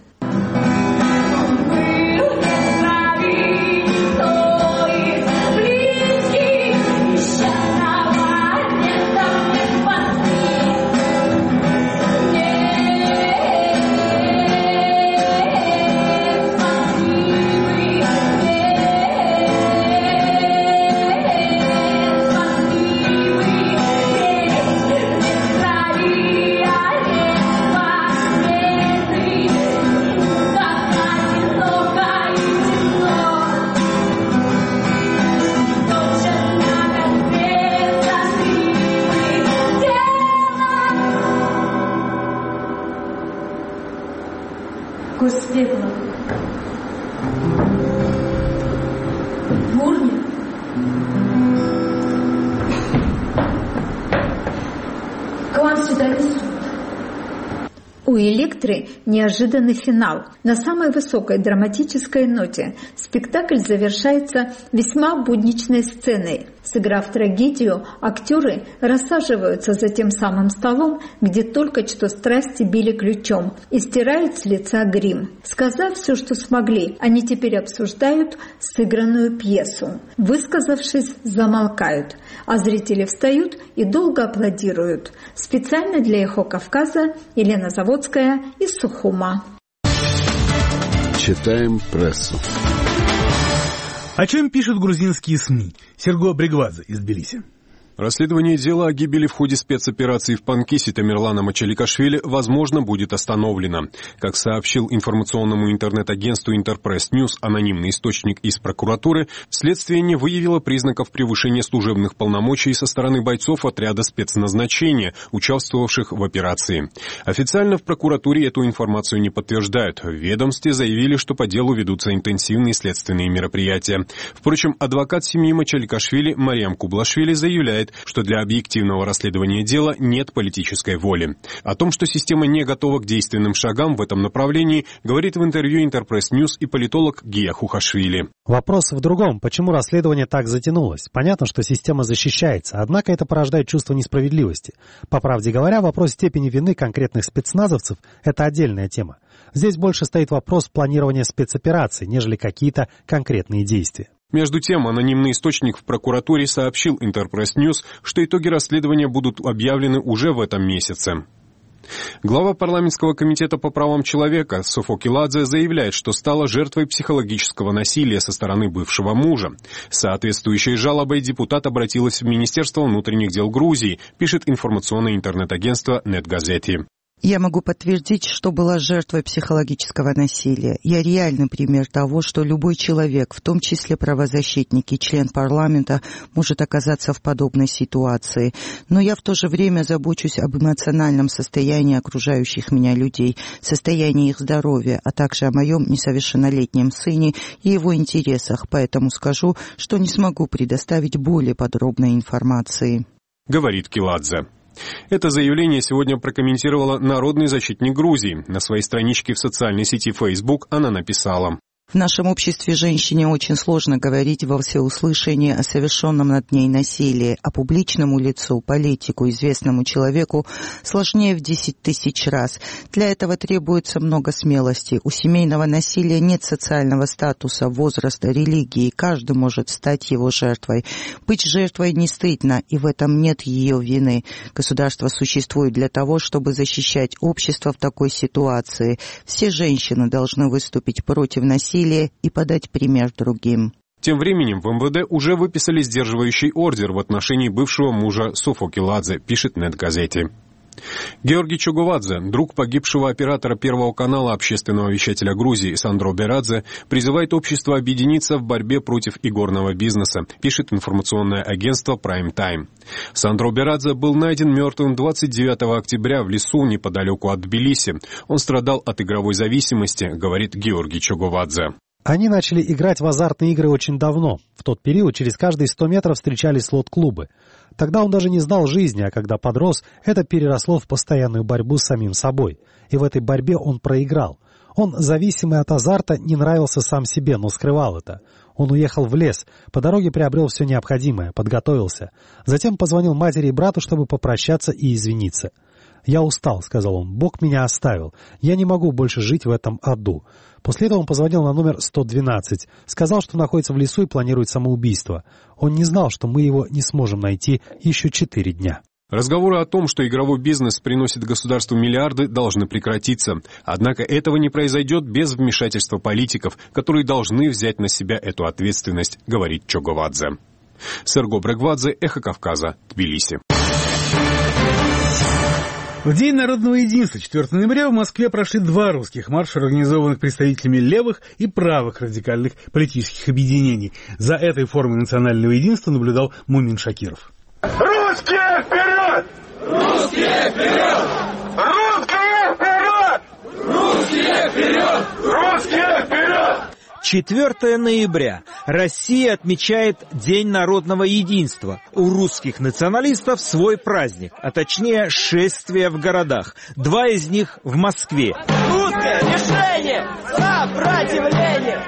Господи, бурня. К вам сюда несут. У Электры неожиданный финал. На самой высокой драматической ноте спектакль завершается весьма будничной сценой. Сыграв трагедию, актеры рассаживаются за тем самым столом, где только что страсти били ключом, и стирают с лица грим. Сказав все, что смогли, они теперь обсуждают сыгранную пьесу. Высказавшись, замолкают, а зрители встают и долго аплодируют. Специально для «Эхо Кавказа» Елена Заводская из Сухума. Читаем прессу. О чем пишут грузинские СМИ? Серго Бригвадзе из Тбилиси. Расследование дела о гибели в ходе спецоперации в Панкисе Тамерлана Мачаликашвили, возможно, будет остановлено. Как сообщил информационному интернет-агентству Интерпресс Ньюс анонимный источник из прокуратуры, следствие не выявило признаков превышения служебных полномочий со стороны бойцов отряда спецназначения, участвовавших в операции. Официально в прокуратуре эту информацию не подтверждают. В ведомстве заявили, что по делу ведутся интенсивные следственные мероприятия. Впрочем, адвокат семьи Мачаликашвили Мариам Кублашвили заявляет, что для объективного расследования дела нет политической воли. О том, что система не готова к действенным шагам в этом направлении, говорит в интервью Интерпресс Ньюс и политолог Гия Хухашвили. Вопрос в другом. Почему расследование так затянулось? Понятно, что система защищается, однако это порождает чувство несправедливости. По правде говоря, вопрос степени вины конкретных спецназовцев – это отдельная тема. Здесь больше стоит вопрос планирования спецопераций, нежели какие-то конкретные действия. Между тем, анонимный источник в прокуратуре сообщил Интерпресс Ньюс, что итоги расследования будут объявлены уже в этом месяце. Глава парламентского комитета по правам человека Софо Киладзе заявляет, что стала жертвой психологического насилия со стороны бывшего мужа. С соответствующей жалобой депутат обратилась в Министерство внутренних дел Грузии, пишет информационное интернет-агентство NetGazeti. Я могу подтвердить, что была жертвой психологического насилия. Я реальный пример того, что любой человек, в том числе правозащитник и член парламента, может оказаться в подобной ситуации. Но я в то же время забочусь об эмоциональном состоянии окружающих меня людей, состоянии их здоровья, а также о моем несовершеннолетнем сыне и его интересах. Поэтому скажу, что не смогу предоставить более подробной информации. Говорит Киладзе. Это заявление сегодня прокомментировала народный защитник Грузии. На своей страничке в социальной сети Facebook она написала: В нашем обществе женщине очень сложно говорить во всеуслышание о совершенном над ней насилии, а публичному лицу, политику, известному человеку сложнее в 10 тысяч раз. Для этого требуется много смелости. У семейного насилия нет социального статуса, возраста, религии. Каждый может стать его жертвой. Быть жертвой не стыдно, и в этом нет ее вины. Государство существует для того, чтобы защищать общество в такой ситуации. Все женщины должны выступить против насилия и подать пример другим. Тем временем в МВД уже выписали сдерживающий ордер в отношении бывшего мужа Софо Киладзе, пишет Нет-газете. Георгий Чогувадзе, друг погибшего оператора Первого канала общественного вещателя Грузии Сандро Берадзе, призывает общество объединиться в борьбе против игорного бизнеса, пишет информационное агентство Prime Time. Сандро Берадзе был найден мертвым 29 октября в лесу неподалеку от Тбилиси. Он страдал от игровой зависимости, говорит Георгий Чогувадзе. Они начали играть в азартные игры очень давно. В тот период через каждые 100 метров встречались слот-клубы. Тогда он даже не знал жизни, а когда подрос, это переросло в постоянную борьбу с самим собой. И в этой борьбе он проиграл. Он, зависимый от азарта, не нравился сам себе, но скрывал это. Он уехал в лес, по дороге приобрел все необходимое, подготовился. Затем позвонил матери и брату, чтобы попрощаться и извиниться. «Я устал», — сказал он, — «Бог меня оставил. Я не могу больше жить в этом аду». После этого он позвонил на номер 112, сказал, что находится в лесу и планирует самоубийство. Он не знал, что мы его не сможем найти еще 4 дня. Разговоры о том, что игровой бизнес приносит государству миллиарды, должны прекратиться. Однако этого не произойдет без вмешательства политиков, которые должны взять на себя эту ответственность, говорит Чогувадзе. Серго Брегвадзе, Эхо Кавказа, Тбилиси. В День народного единства 4 ноября в Москве прошли 2 русских марша, организованных представителями левых и правых радикальных политических объединений. За этой формой национального единства наблюдал Мумин Шакиров. Русские вперед! Русские вперед! Русские вперед! Русские вперед! Русские вперед! 4 ноября. Россия отмечает День народного единства. У русских националистов свой праздник, а точнее шествия в городах. 2 из них в Москве. Русское решение! Сопротивление!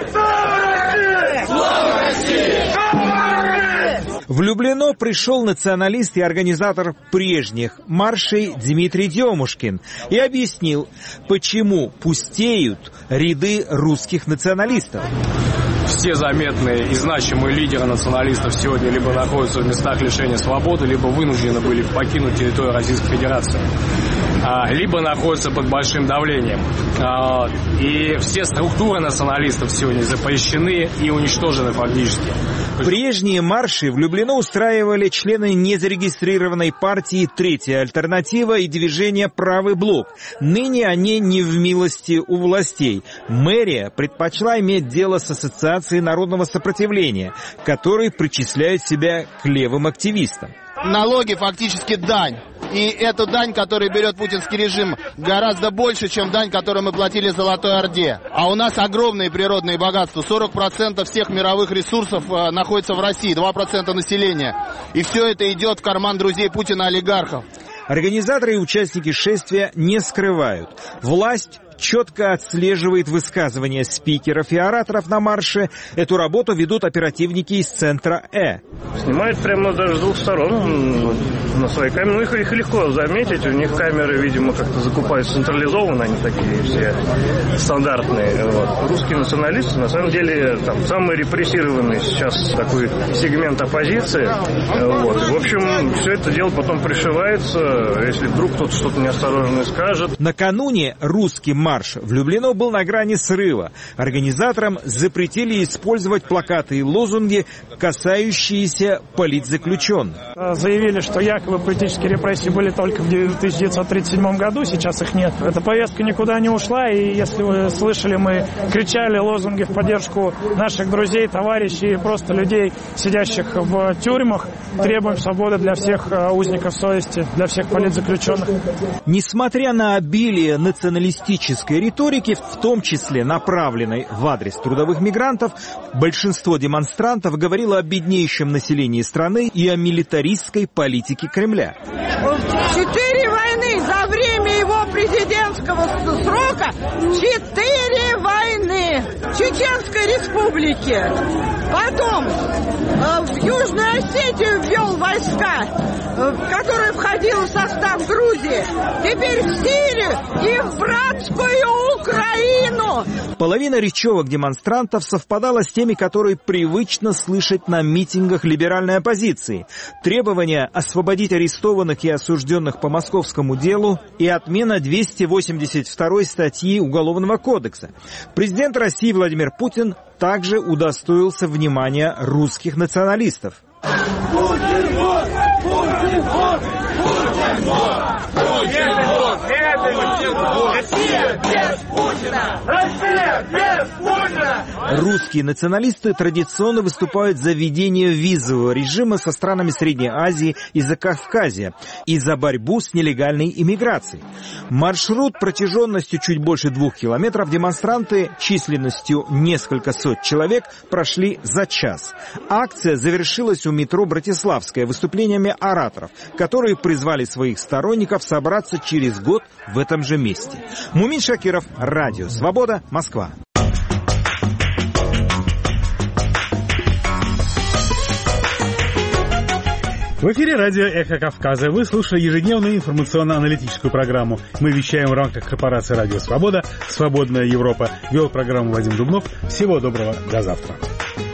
Слава России! В Люблино пришел националист и организатор прежних маршей Дмитрий Демушкин и объяснил, почему пустеют ряды русских националистов. Все заметные и значимые лидеры националистов сегодня либо находятся в местах лишения свободы, либо вынуждены были покинуть территорию Российской Федерации, либо находятся под большим давлением. И все структуры националистов сегодня запрещены и уничтожены фактически. Прежние марши в Люблино устраивали члены незарегистрированной партии «Третья альтернатива» и движения «Правый блок». Ныне они не в милости у властей. Мэрия предпочла иметь дело с Ассоциацией народного сопротивления, которые причисляют себя к левым активистам. Налоги фактически дань. И эту дань, которую берет путинский режим, гораздо больше, чем дань, которую мы платили Золотой Орде. А у нас огромные природные богатства. 40% всех мировых ресурсов находится в России, 2% населения. И все это идет в карман друзей Путина, олигархов. Организаторы и участники шествия не скрывают. Власть четко отслеживает высказывания спикеров и ораторов на марше. Эту работу ведут оперативники из центра Снимают прямо даже с 2 сторон на свои камеры. Ну, их легко заметить. У них камеры, видимо, как-то закупаются централизованно. Они такие все стандартные. Вот. Русские националисты, на самом деле, там, самый репрессированный сейчас такой сегмент оппозиции. В общем, все это дело потом пришивается, если вдруг кто-то что-то неосторожное скажет. Накануне русский марш в Люблино был на грани срыва. Организаторам запретили использовать плакаты и лозунги, касающиеся политзаключенных. Заявили, что якобы политические репрессии были только в 1937 году, сейчас их нет. Эта повестка никуда не ушла, и если вы слышали, мы кричали лозунги в поддержку наших друзей, товарищей и просто людей, сидящих в тюрьмах. Требуем свободы для всех узников совести, для всех политзаключенных. Несмотря на обилие националистической риторики, в том числе направленной в адрес трудовых мигрантов, большинство демонстрантов говорило о беднейшем населении страны и о милитаристской политике Кремля. 4 войны за время его президентского срока, 4 войны в Чеченской республике. Потом в Южную Осетию ввел войска, которые входили в состав Грузии. Теперь в Сирию и в братскую Украину. Половина речевок демонстрантов совпадала с теми, которые привычно слышать на митингах либеральной оппозиции. Требования освободить арестованных и осужденных по московскому делу и отмена 282 статьи Уголовного кодекса. Президент России Владимир Путин также удостоился внимания русских националистов. Русские националисты традиционно выступают за введение визового режима со странами Средней Азии и Закавказья и за борьбу с нелегальной иммиграцией. Маршрут протяженностью чуть больше 2 километров демонстранты численностью несколько сот человек прошли за час. Акция завершилась у метро Братиславская выступлениями ораторов, которые призвали своих сторонников собраться через год в этом же месте. Мумин Шакиров, Радио Свобода, Москва. В эфире радио «Эхо Кавказа». Вы слушали ежедневную информационно-аналитическую программу. Мы вещаем в рамках корпорации «Радио Свобода», «Свободная Европа». Вел программу Вадим Дубнов. Всего доброго, до завтра.